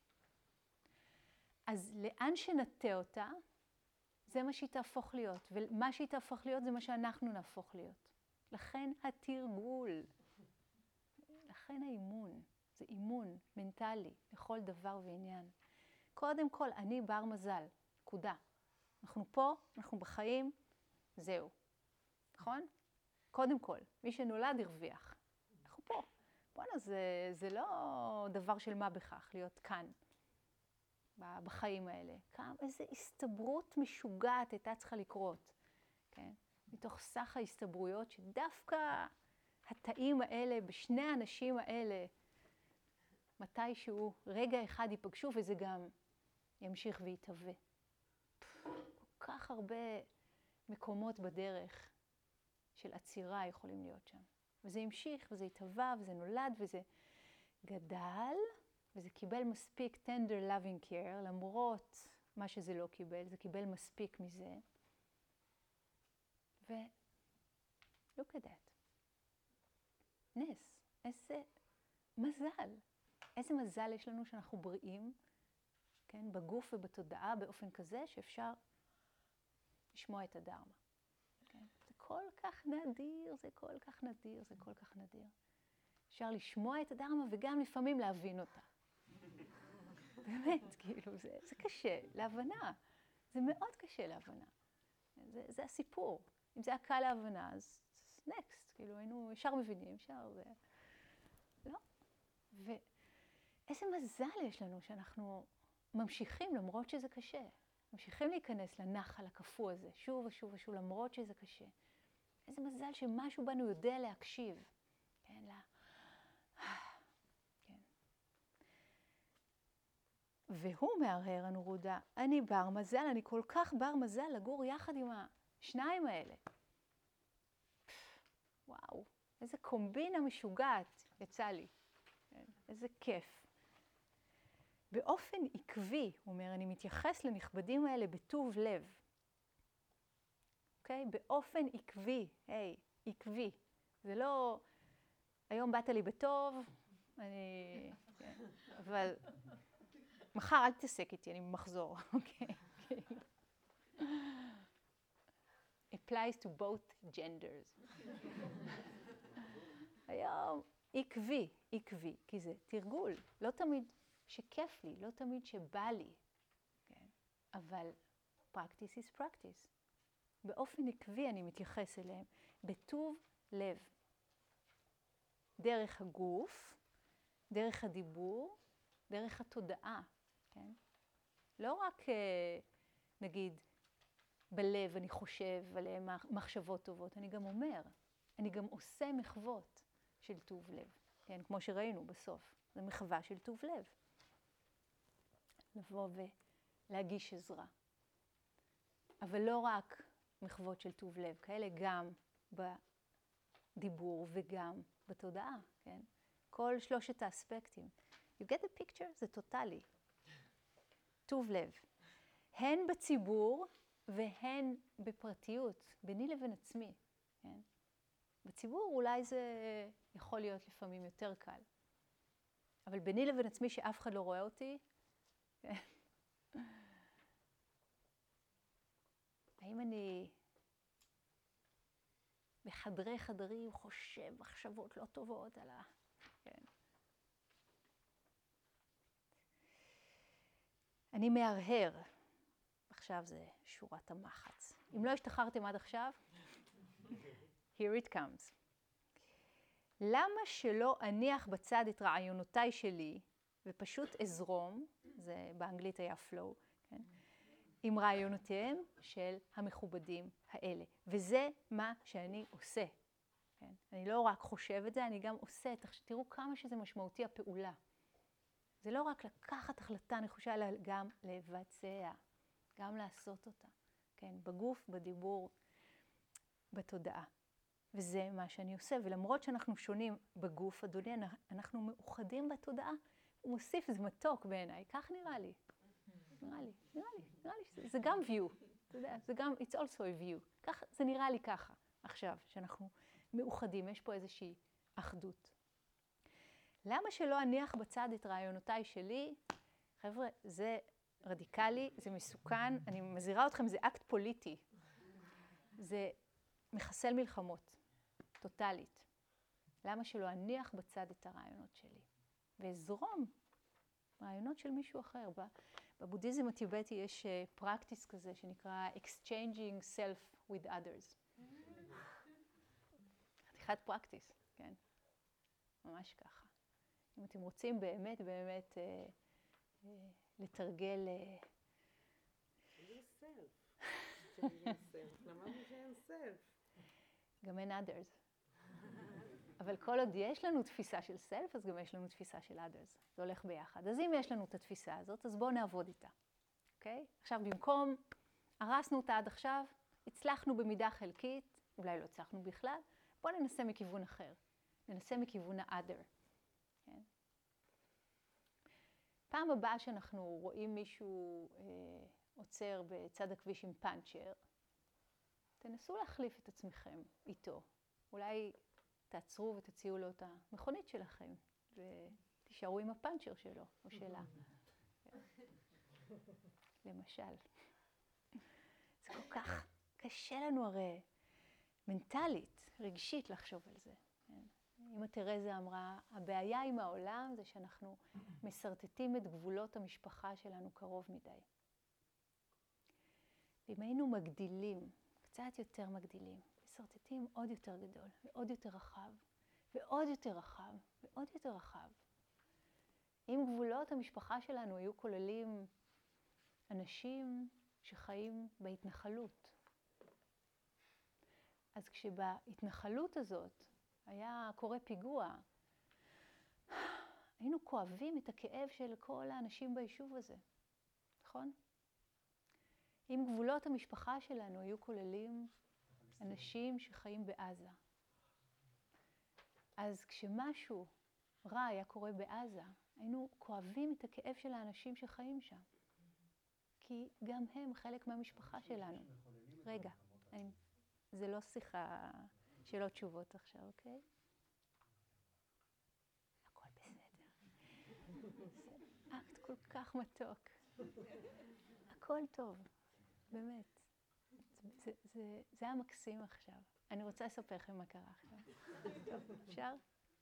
אז לאן שנטה אותה, זה מה שהיא תהפוך להיות, ומה שהיא תהפוך להיות זה מה שאנחנו נהפוך להיות. לכן התרגול, לכן האימון, זה אימון מנטלי לכל דבר ועניין. קודם כל, אני בר מזל, נקודה. אנחנו פה, אנחנו בחיים, זהו. נכון? קודם כל, מי שנולד הרוויח. אנחנו פה. בוא'נה, זה לא דבר של מה בכך, להיות כאן. בחיים האלה. איזו הסתברות משוגעת הייתה צריכה לקרות, כן? מתוך סך ההסתברויות שדווקא התאים האלה, בשני האנשים האלה, מתישהו רגע אחד ייפגשו, וזה גם ימשיך ויתהווה. כל כך הרבה מקומות בדרך של עצירה יכולים להיות שם. וזה המשיך, וזה התהווה, וזה נולד, וזה גדל, וזה קיבל מספיק tender loving care, למרות מה שזה לא קיבל, זה קיבל מספיק מזה. ו... look at that. נס. איזה מזל. איזה מזל יש לנו שאנחנו בריאים, כן? בגוף ובתודעה באופן כזה שאפשר לשמוע את הדרמה. כן? זה כל כך נדיר, זה כל כך נדיר, זה כל כך נדיר. אפשר לשמוע את הדרמה וגם לפעמים להבין אותה. באמת, כאילו, זה קשה להבנה. זה מאוד קשה להבנה. זה הסיפור. אם זה היה קל להבנה, אז next. כאילו, היינו ישר מבינים, ישר זה... לא. ואיזה מזל יש לנו שאנחנו ממשיכים למרות שזה קשה. ממשיכים להיכנס לנחל הקפוא הזה, שוב ושוב ושוב, למרות שזה קשה. איזה מזל שמשהו בנו יודע להקשיב. כן, כן. והוא מהרהר הנורודה, אני בר מזל, אני כל כך בר מזל לגור יחד עם השניים האלה. וואו, איזה קומבינה משוגעת יצא לי. כן, איזה כיף. באופן עקבי, הוא אומר, אני מתייחס לנכבדים האלה בטוב לב. אוקיי? באופן עקבי, היי, עקבי. זה לא, היום באת לי בטוב, אני... כן, אבל מחר אל תתעסק איתי, אני מחזור, אוקיי? applies to both genders. היום עקבי, עקבי, כי זה תרגול, לא תמיד שכיף לי, לא תמיד שבא לי, כן? אבל practice is practice. באופן עקבי אני מתייחס אליהם, בטוב לב. דרך הגוף, דרך הדיבור, דרך התודעה, כן? לא רק, נגיד, בלב אני חושב עליהם מחשבות טובות, אני גם אומר, אני גם עושה מחוות של טוב לב, כן? כמו שראינו בסוף, זו מחווה של טוב לב. לבוא ולהגיש עזרה. אבל לא רק מחוות של טוב לב, כאלה גם בדיבור וגם בתודעה, כן? כל שלושת האספקטים. You get the picture? זה טוטלי. טוב לב. הן בציבור והן בפרטיות, ביני לבין עצמי, כן? בציבור אולי זה יכול להיות לפעמים יותר קל. אבל ביני לבין עצמי שאף אחד לא רואה אותי, כן? האם אני בחדרי חדרים חושב מחשבות לא טובות על כן. אני מהרהר. עכשיו זה שורת המחץ. אם לא השתחררתם עד עכשיו, here it comes. למה שלא אניח בצד את רעיונותיי שלי ופשוט אזרום, זה באנגלית היה flow, כן? עם רעיונותיהם של המכובדים האלה. וזה מה שאני עושה. כן? אני לא רק חושב את זה, אני גם עושה. תראו כמה שזה משמעותי הפעולה. זה לא רק לקחת החלטה נחושה, אלא גם לבצע, גם לעשות אותה. כן? בגוף, בדיבור, בתודעה. וזה מה שאני עושה. ולמרות שאנחנו שונים בגוף, אדוני, אנחנו מאוחדים בתודעה. הוא מוסיף, זה מתוק בעיניי. כך נראה לי. נראה לי, זה גם view, אתה יודע, זה גם, it's also a view. כך, זה נראה לי ככה, עכשיו, שאנחנו מאוחדים, יש פה איזושהי אחדות. למה שלא אניח בצד את רעיונותיי שלי? חבר'ה, זה רדיקלי, זה מסוכן, אני מזהירה אתכם, זה אקט פוליטי. זה מחסל מלחמות, טוטלית. למה שלא אניח בצד את הרעיונות שלי? ואזרום רעיונות של מישהו אחר. בבודהיזם הטיבטי יש פרקטיס כזה שנקרא exchanging self with others. חתיכת פרקטיס, כן? ממש ככה. אם אתם רוצים באמת לתרגל... זה סלף. שאין סלף. למדנו שאין סלף. גם אין others. אבל כל עוד יש לנו תפיסה של self, אז גם יש לנו תפיסה של others. זה הולך ביחד. אז אם יש לנו את התפיסה הזאת, אז בואו נעבוד איתה. אוקיי? עכשיו, במקום, הרסנו אותה עד עכשיו, הצלחנו במידה חלקית, אולי לא הצלחנו בכלל, בואו ננסה מכיוון אחר. ננסה מכיוון ה-other. כן? פעם הבאה שאנחנו רואים מישהו עוצר בצד הכביש עם פאנצ'ר, תנסו להחליף את עצמכם איתו. אולי תעצרו ותציעו לו את המכונית שלכם, ותישארו עם הפאנצ'ר שלו או שלה. למשל. זה כל כך קשה לנו הרי מנטלית, רגשית לחשוב על זה. אמא תרזה אמרה, הבעיה עם העולם זה שאנחנו מסרטטים את גבולות המשפחה שלנו קרוב מדי. ואם היינו מגדילים, קצת יותר מגדילים, מסרטטים עוד יותר גדול, ועוד יותר רחב, ועוד יותר רחב, ועוד יותר רחב. אם גבולות המשפחה שלנו היו כוללים אנשים שחיים בהתנחלות, אז כשבהתנחלות הזאת היה קורה פיגוע, היינו כואבים את הכאב של כל האנשים ביישוב הזה, נכון? אם גבולות המשפחה שלנו היו כוללים אנשים שחיים בעזה, אז כשמשהו רע היה קורה בעזה, היינו כואבים את הכאב של האנשים שחיים שם. כי גם הם חלק מהמשפחה שלנו. רגע, זה לא שיחה, שאלות תשובות עכשיו, אוקיי? הכל בסדר. זה אקט כל כך מתוק. הכל טוב, באמת. זה היה מקסים עכשיו. אני רוצה לספר לכם מה קרה עכשיו. טוב, אפשר?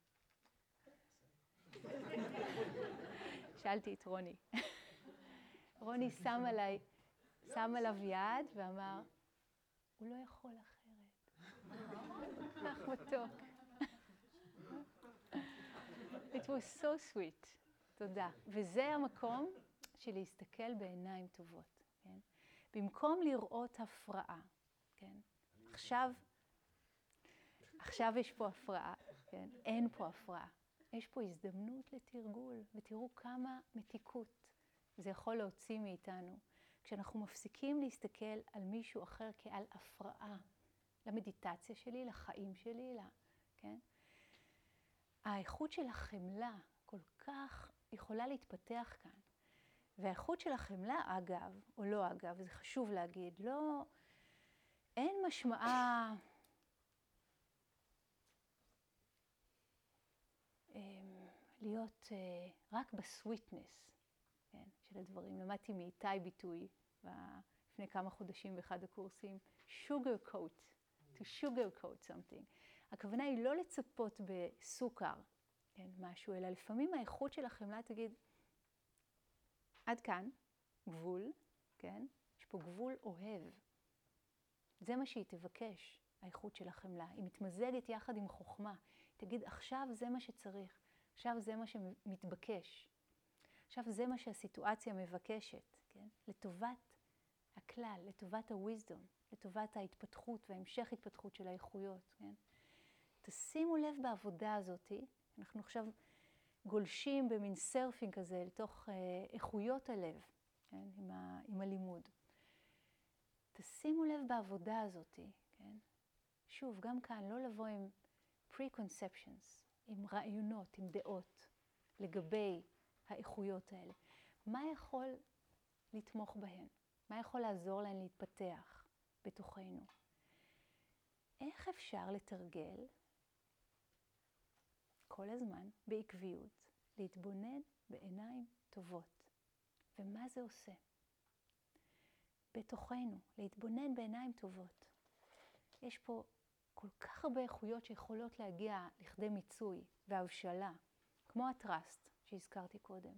שאלתי את רוני. רוני שם עליו יד ואמר, הוא לא יכול אחרת. כל כך מתוק. It was so sweet. תודה. וזה המקום של להסתכל בעיניים טובות. כן? במקום לראות הפרעה. כן? עכשיו יש פה הפרעה. כן? אין פה הפרעה. יש פה הזדמנות לתרגול, ותראו כמה מתיקות זה יכול להוציא מאיתנו. כשאנחנו מפסיקים להסתכל על מישהו אחר כעל הפרעה, למדיטציה שלי, לחיים שלי, כן? האיכות של החמלה כל כך יכולה להתפתח כאן. והאיכות של החמלה, אגב, או לא אגב, זה חשוב להגיד, לא, אין משמעה להיות רק בסוויטנס, כן, של הדברים. למדתי מאיתי ביטוי לפני כמה חודשים באחד הקורסים, sugar coat, to sugar coat something. הכוונה היא לא לצפות בסוכר, כן, משהו, אלא לפעמים האיכות של החמלה תגיד, עד כאן, גבול, כן, יש פה גבול אוהב. זה מה שהיא תבקש, האיכות של החמלה. היא מתמזגת יחד עם חוכמה. היא תגיד, עכשיו זה מה שצריך, עכשיו זה מה שמתבקש. עכשיו זה מה שהסיטואציה מבקשת, כן? לטובת הכלל, לטובת הוויזדום, לטובת ההתפתחות וההמשך התפתחות של האיכויות, כן? תשימו לב בעבודה הזאת, אנחנו עכשיו גולשים במין סרפינג כזה לתוך איכויות הלב, כן? עם הלימוד. תשימו לב בעבודה הזאת, כן? שוב, גם כאן, לא לבוא עם preconceptions, עם רעיונות, עם דעות, לגבי האיכויות האלה. מה יכול לתמוך בהן? מה יכול לעזור להן להתפתח בתוכנו? איך אפשר לתרגל כל הזמן, בעקביות, להתבונן בעיניים טובות? ומה זה עושה? בתוכנו, להתבונן בעיניים טובות. יש פה כל כך הרבה איכויות שיכולות להגיע לכדי מיצוי והבשלה, כמו הטרסט שהזכרתי קודם.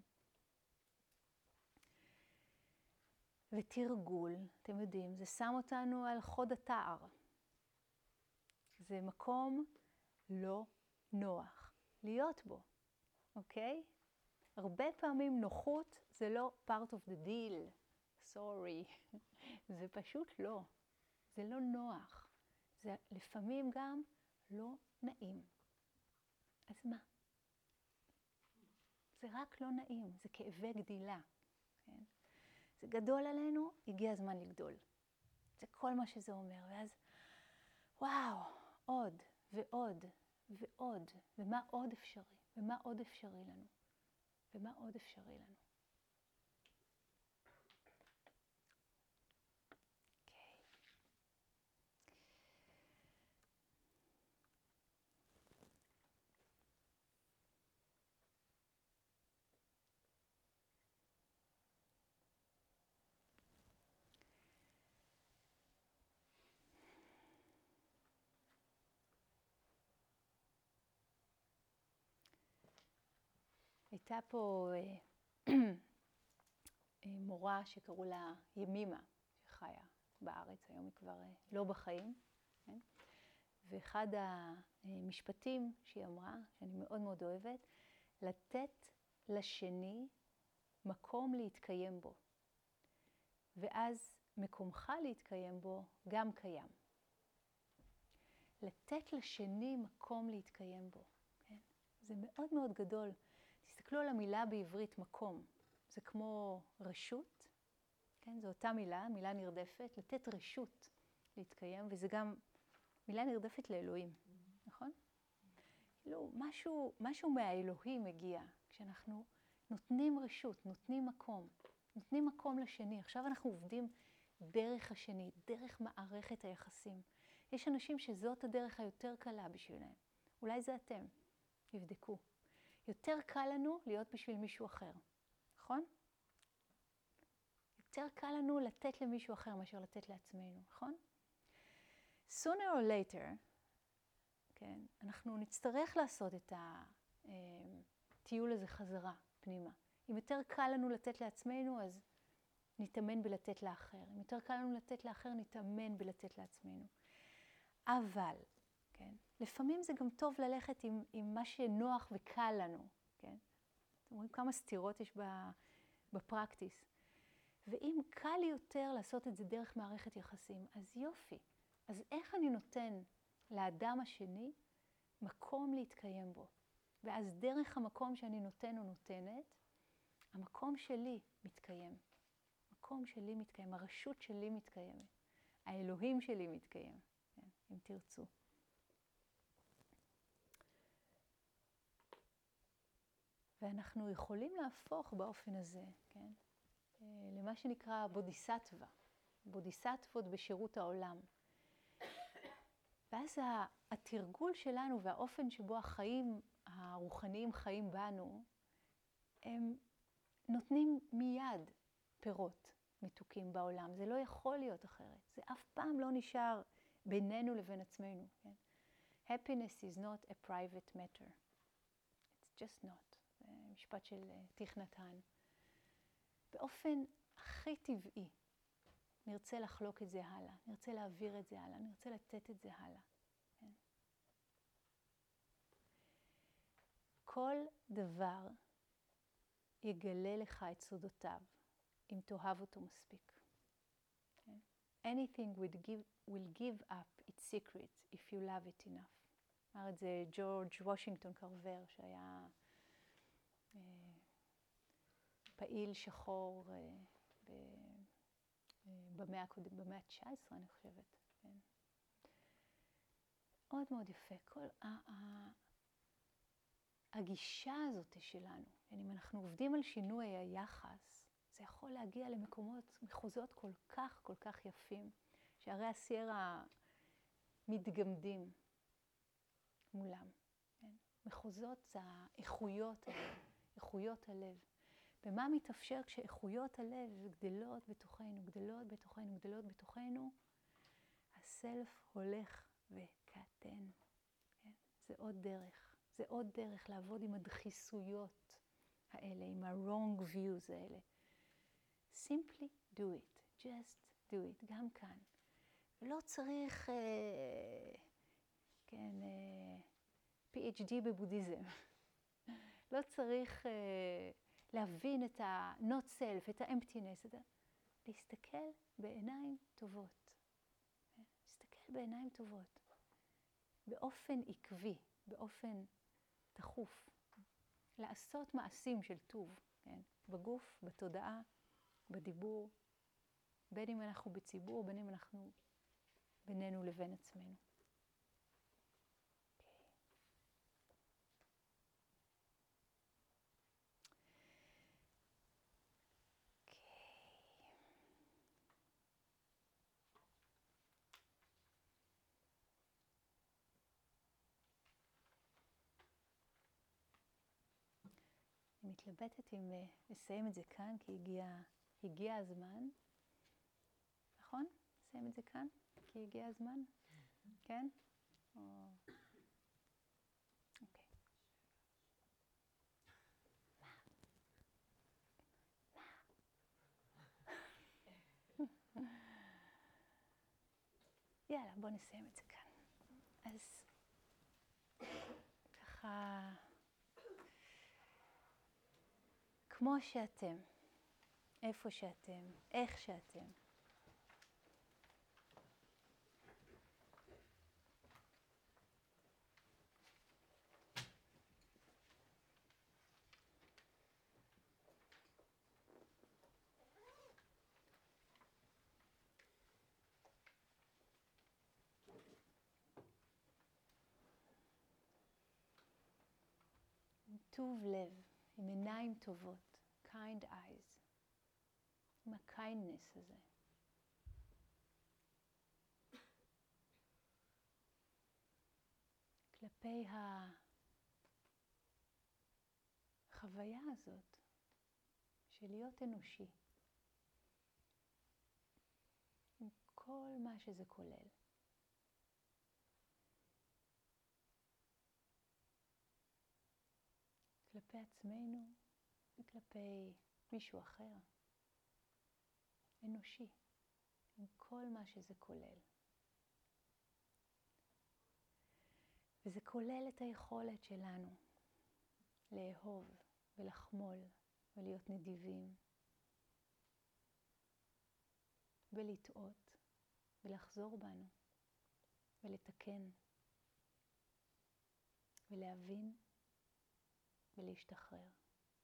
ותרגול, אתם יודעים, זה שם אותנו על חוד התער. זה מקום לא נוח להיות בו, אוקיי? הרבה פעמים נוחות זה לא part of the deal. sorry. זה פשוט לא. זה לא נוח. זה לפעמים גם לא נעים. אז מה? זה רק לא נעים. זה כאבי גדילה. כן? זה גדול עלינו, הגיע הזמן לגדול. זה כל מה שזה אומר. ואז, וואו, עוד ועוד ועוד. ומה עוד אפשרי? ומה עוד אפשרי לנו? ומה עוד אפשרי לנו? הייתה פה מורה שקראו לה ימימה, שחיה בארץ, היום היא כבר לא בחיים. כן? ואחד המשפטים שהיא אמרה, שאני מאוד מאוד אוהבת, לתת לשני מקום להתקיים בו. ואז מקומך להתקיים בו גם קיים. לתת לשני מקום להתקיים בו. כן? זה מאוד מאוד גדול. תסתכלו על המילה בעברית מקום. זה כמו רשות, כן? זו אותה מילה, מילה נרדפת, לתת רשות להתקיים, וזה גם מילה נרדפת לאלוהים, נכון? כאילו, משהו מהאלוהים מגיע, כשאנחנו נותנים רשות, נותנים מקום לשני. עכשיו אנחנו עובדים דרך השני, דרך מערכת היחסים. יש אנשים שזאת הדרך היותר קלה בשבילם. אולי זה אתם, תבדקו. יותר קל לנו להיות בשביל מישהו אחר, נכון? יותר קל לנו לתת למישהו אחר מאשר לתת לעצמנו, נכון? Sooner or later, כן, אנחנו נצטרך לעשות את הטיול הזה חזרה, פנימה. אם יותר קל לנו לתת לעצמנו, אז נתאמן בלתת לאחר. אם יותר קל לנו לתת לאחר, נתאמן בלתת לעצמנו. אבל, כן, לפעמים זה גם טוב ללכת עם מה שנוח וקל לנו, כן? אתם רואים כמה סתירות יש בפרקטיס. ואם קל לי יותר לעשות את זה דרך מערכת יחסים, אז יופי. אז איך אני נותן לאדם השני מקום להתקיים בו? ואז דרך המקום שאני נותן או נותנת, המקום שלי מתקיים. המקום שלי מתקיים, הרשות שלי מתקיימת. האלוהים שלי מתקיים, כן, אם תרצו. ואנחנו יכולים להפוך באופן הזה, כן, למה שנקרא בודיסטווה. בודיסטוות בשירות העולם. ואז התרגול שלנו והאופן שבו החיים הרוחניים חיים בנו, הם נותנים מיד פירות מתוקים בעולם. זה לא יכול להיות אחרת. זה אף פעם לא נשאר בינינו לבין עצמנו. כן? Happiness is not a private matter. It's just not. זה משפט של תיך נתן. באופן הכי טבעי, נרצה לחלוק את זה הלאה, נרצה להעביר את זה הלאה, נרצה לתת את זה הלאה. כן? כל דבר יגלה לך את סודותיו, אם תאהב אותו מספיק. כן? Anything will give up its secrets if you love it enough. אמר את זה ג'ורג' וושינגטון קרבר, שהיה פעיל שחור במאה ה-19, אני חושבת. כן? מאוד מאוד יפה. כל הגישה הזאת שלנו, אם אנחנו עובדים על שינוי היחס, זה יכול להגיע מחוזות כל כך יפים, שהרי הסיירה מתגמדים מולם. כן? מחוזות זה האיכויות האלה, איכויות הלב. ומה מתאפשר כשאיכויות הלב גדלות בתוכנו, גדלות בתוכנו, גדלות בתוכנו? הסלף הולך וקטן. כן? זה עוד דרך. זה עוד דרך לעבוד עם הדחיסויות האלה, עם ה-wrong views האלה. Simply do it. Just do it. גם כאן. ולא צריך PhD בבודהיזם. לא צריך להבין את ה-not self, את ה-emptiness, להסתכל בעיניים טובות. להסתכל בעיניים טובות. באופן עקבי, באופן תחוף. לעשות מעשים של טוב, כן? בגוף, בתודעה, בדיבור, בין אם אנחנו בציבור, בין אם אנחנו בינינו לבין עצמנו. אני מתלבטת אם לסיים את זה כאן, כי הגיע הזמן. נכון? נסיים את זה כאן? כי הגיע הזמן? כן? אוקיי. יאללה, בוא נסיים את זה כאן. אז ככה, כמו שאתם, איפה שאתם, איך שאתם. טוב לב, עם עיניים טובות, kind eyes, עם ה-kindness הזה. כלפי החוויה הזאת של להיות אנושי, עם כל מה שזה כולל. כלפי עצמנו וכלפי מישהו אחר. אנושי, עם כל מה שזה כולל. וזה כולל את היכולת שלנו לאהוב ולחמול ולהיות נדיבים ולטעות ולחזור בנו ולתקן ולהבין ולהשתחרר.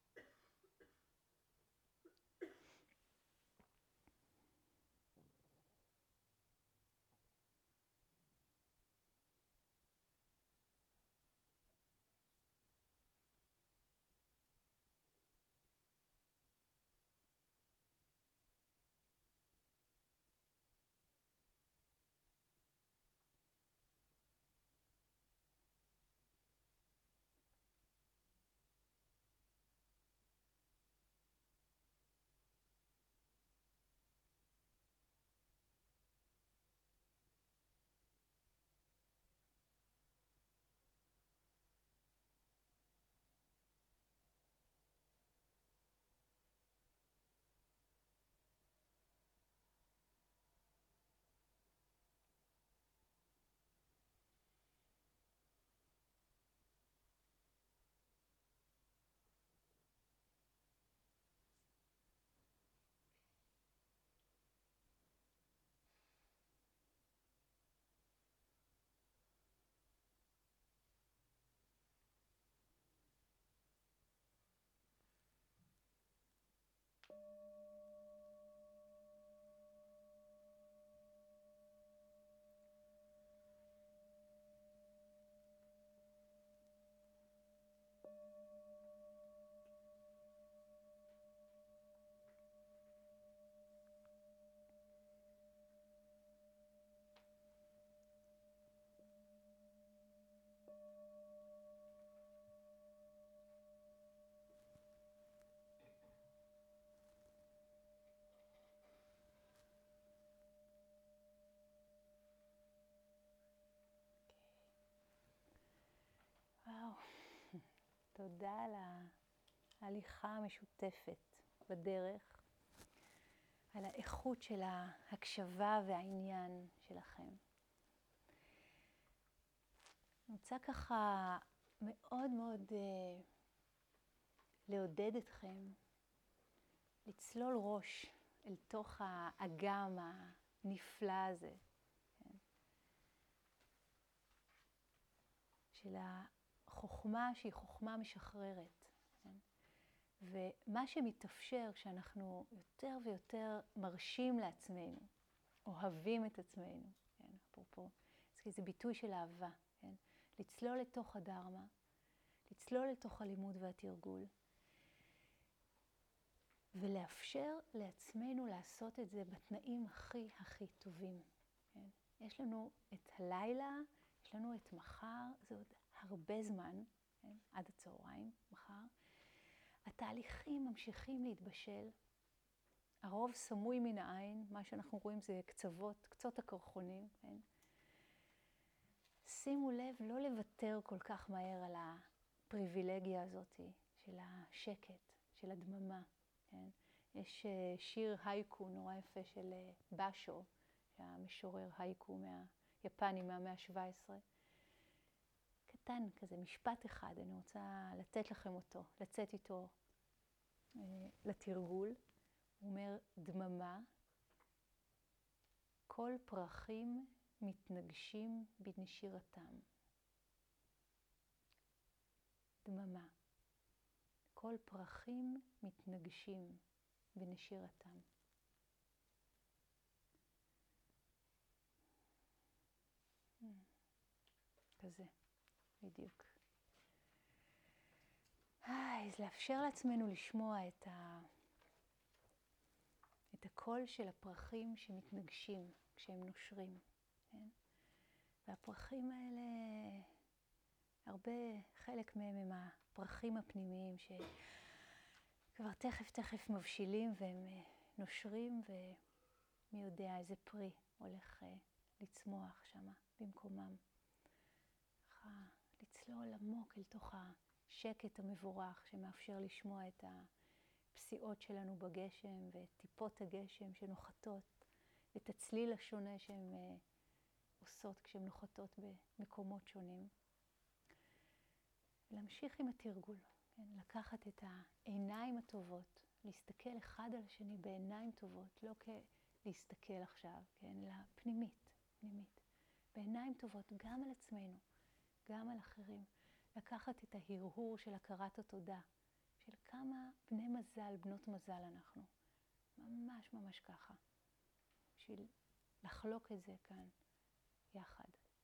וואו, תודה על ההליכה המשותפת בדרך, על האיכות של ההקשבה והעניין שלכם. אני רוצה ככה מאוד מאוד לעודד אתכם לצלול ראש אל תוך האגם הנפלא הזה, כן? של החוכמה שהיא חוכמה משחררת. כן? ומה שמתאפשר כשאנחנו יותר ויותר מרשים לעצמנו, אוהבים את עצמנו, כן? אפרופו, זה ביטוי של אהבה, כן? לצלול לתוך הדרמה, לצלול לתוך הלימוד והתרגול, ולאפשר לעצמנו לעשות את זה בתנאים הכי הכי טובים. כן? יש לנו את הלילה, יש לנו את מחר, זה עוד הרבה זמן, כן? עד הצהריים, מחר. התהליכים ממשיכים להתבשל, הרוב סמוי מן העין, מה שאנחנו רואים זה קצות הקרחונים. כן? שימו לב לא לוותר כל כך מהר על הפריבילגיה הזאת של השקט, של הדממה. כן? יש שיר הייקו נורא יפה של בשו, שהמשורר הייקו מהיפני מהמאה ה-17. קטן כזה, משפט אחד, אני רוצה לתת לכם אותו, לצאת איתו לתרגול. הוא אומר, דממה, כל פרחים מתנגשים בנשירתם. דממה. כל פרחים מתנגשים בנשירתם. כזה, בדיוק. אז לאפשר לעצמנו לשמוע את הקול של הפרחים שמתנגשים כשהם נושרים. כן? והפרחים האלה, חלק מהם הם הפרחים הפנימיים שכבר תכף מבשילים והם נושרים, ומי יודע איזה פרי הולך לצמוח שם במקומם. לצלול עמוק אל תוך השקט המבורך שמאפשר לשמוע את הפסיעות שלנו בגשם ואת טיפות הגשם שנוחתות, ואת הצליל השונה שהן עושות כשהן נוחתות במקומות שונים. להמשיך עם התרגול, כן? לקחת את העיניים הטובות, להסתכל אחד על השני בעיניים טובות, לא להסתכל עכשיו, כן? אלא פנימית. בעיניים טובות גם על עצמנו, גם על אחרים. לקחת את ההרהור של הכרת התודה, של כמה בני מזל, בנות מזל אנחנו. ממש ככה. בשביל לחלוק את זה כאן יחד.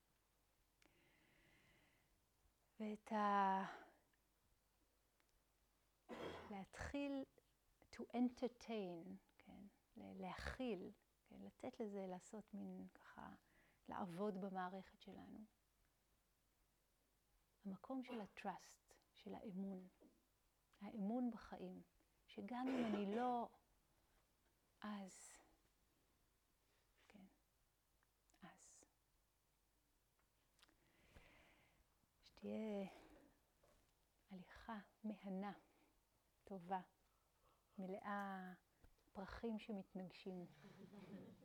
להתחיל to entertain, כן? להכיל, כן? לתת לזה, לעשות מין ככה, לעבוד במערכת שלנו. המקום של ה-trust, של האמון. האמון בחיים, שגם אם אני לא, אז, כן, אז. שתהיה הליכה מהנה, טובה, מלאה פרחים שמתנגשים.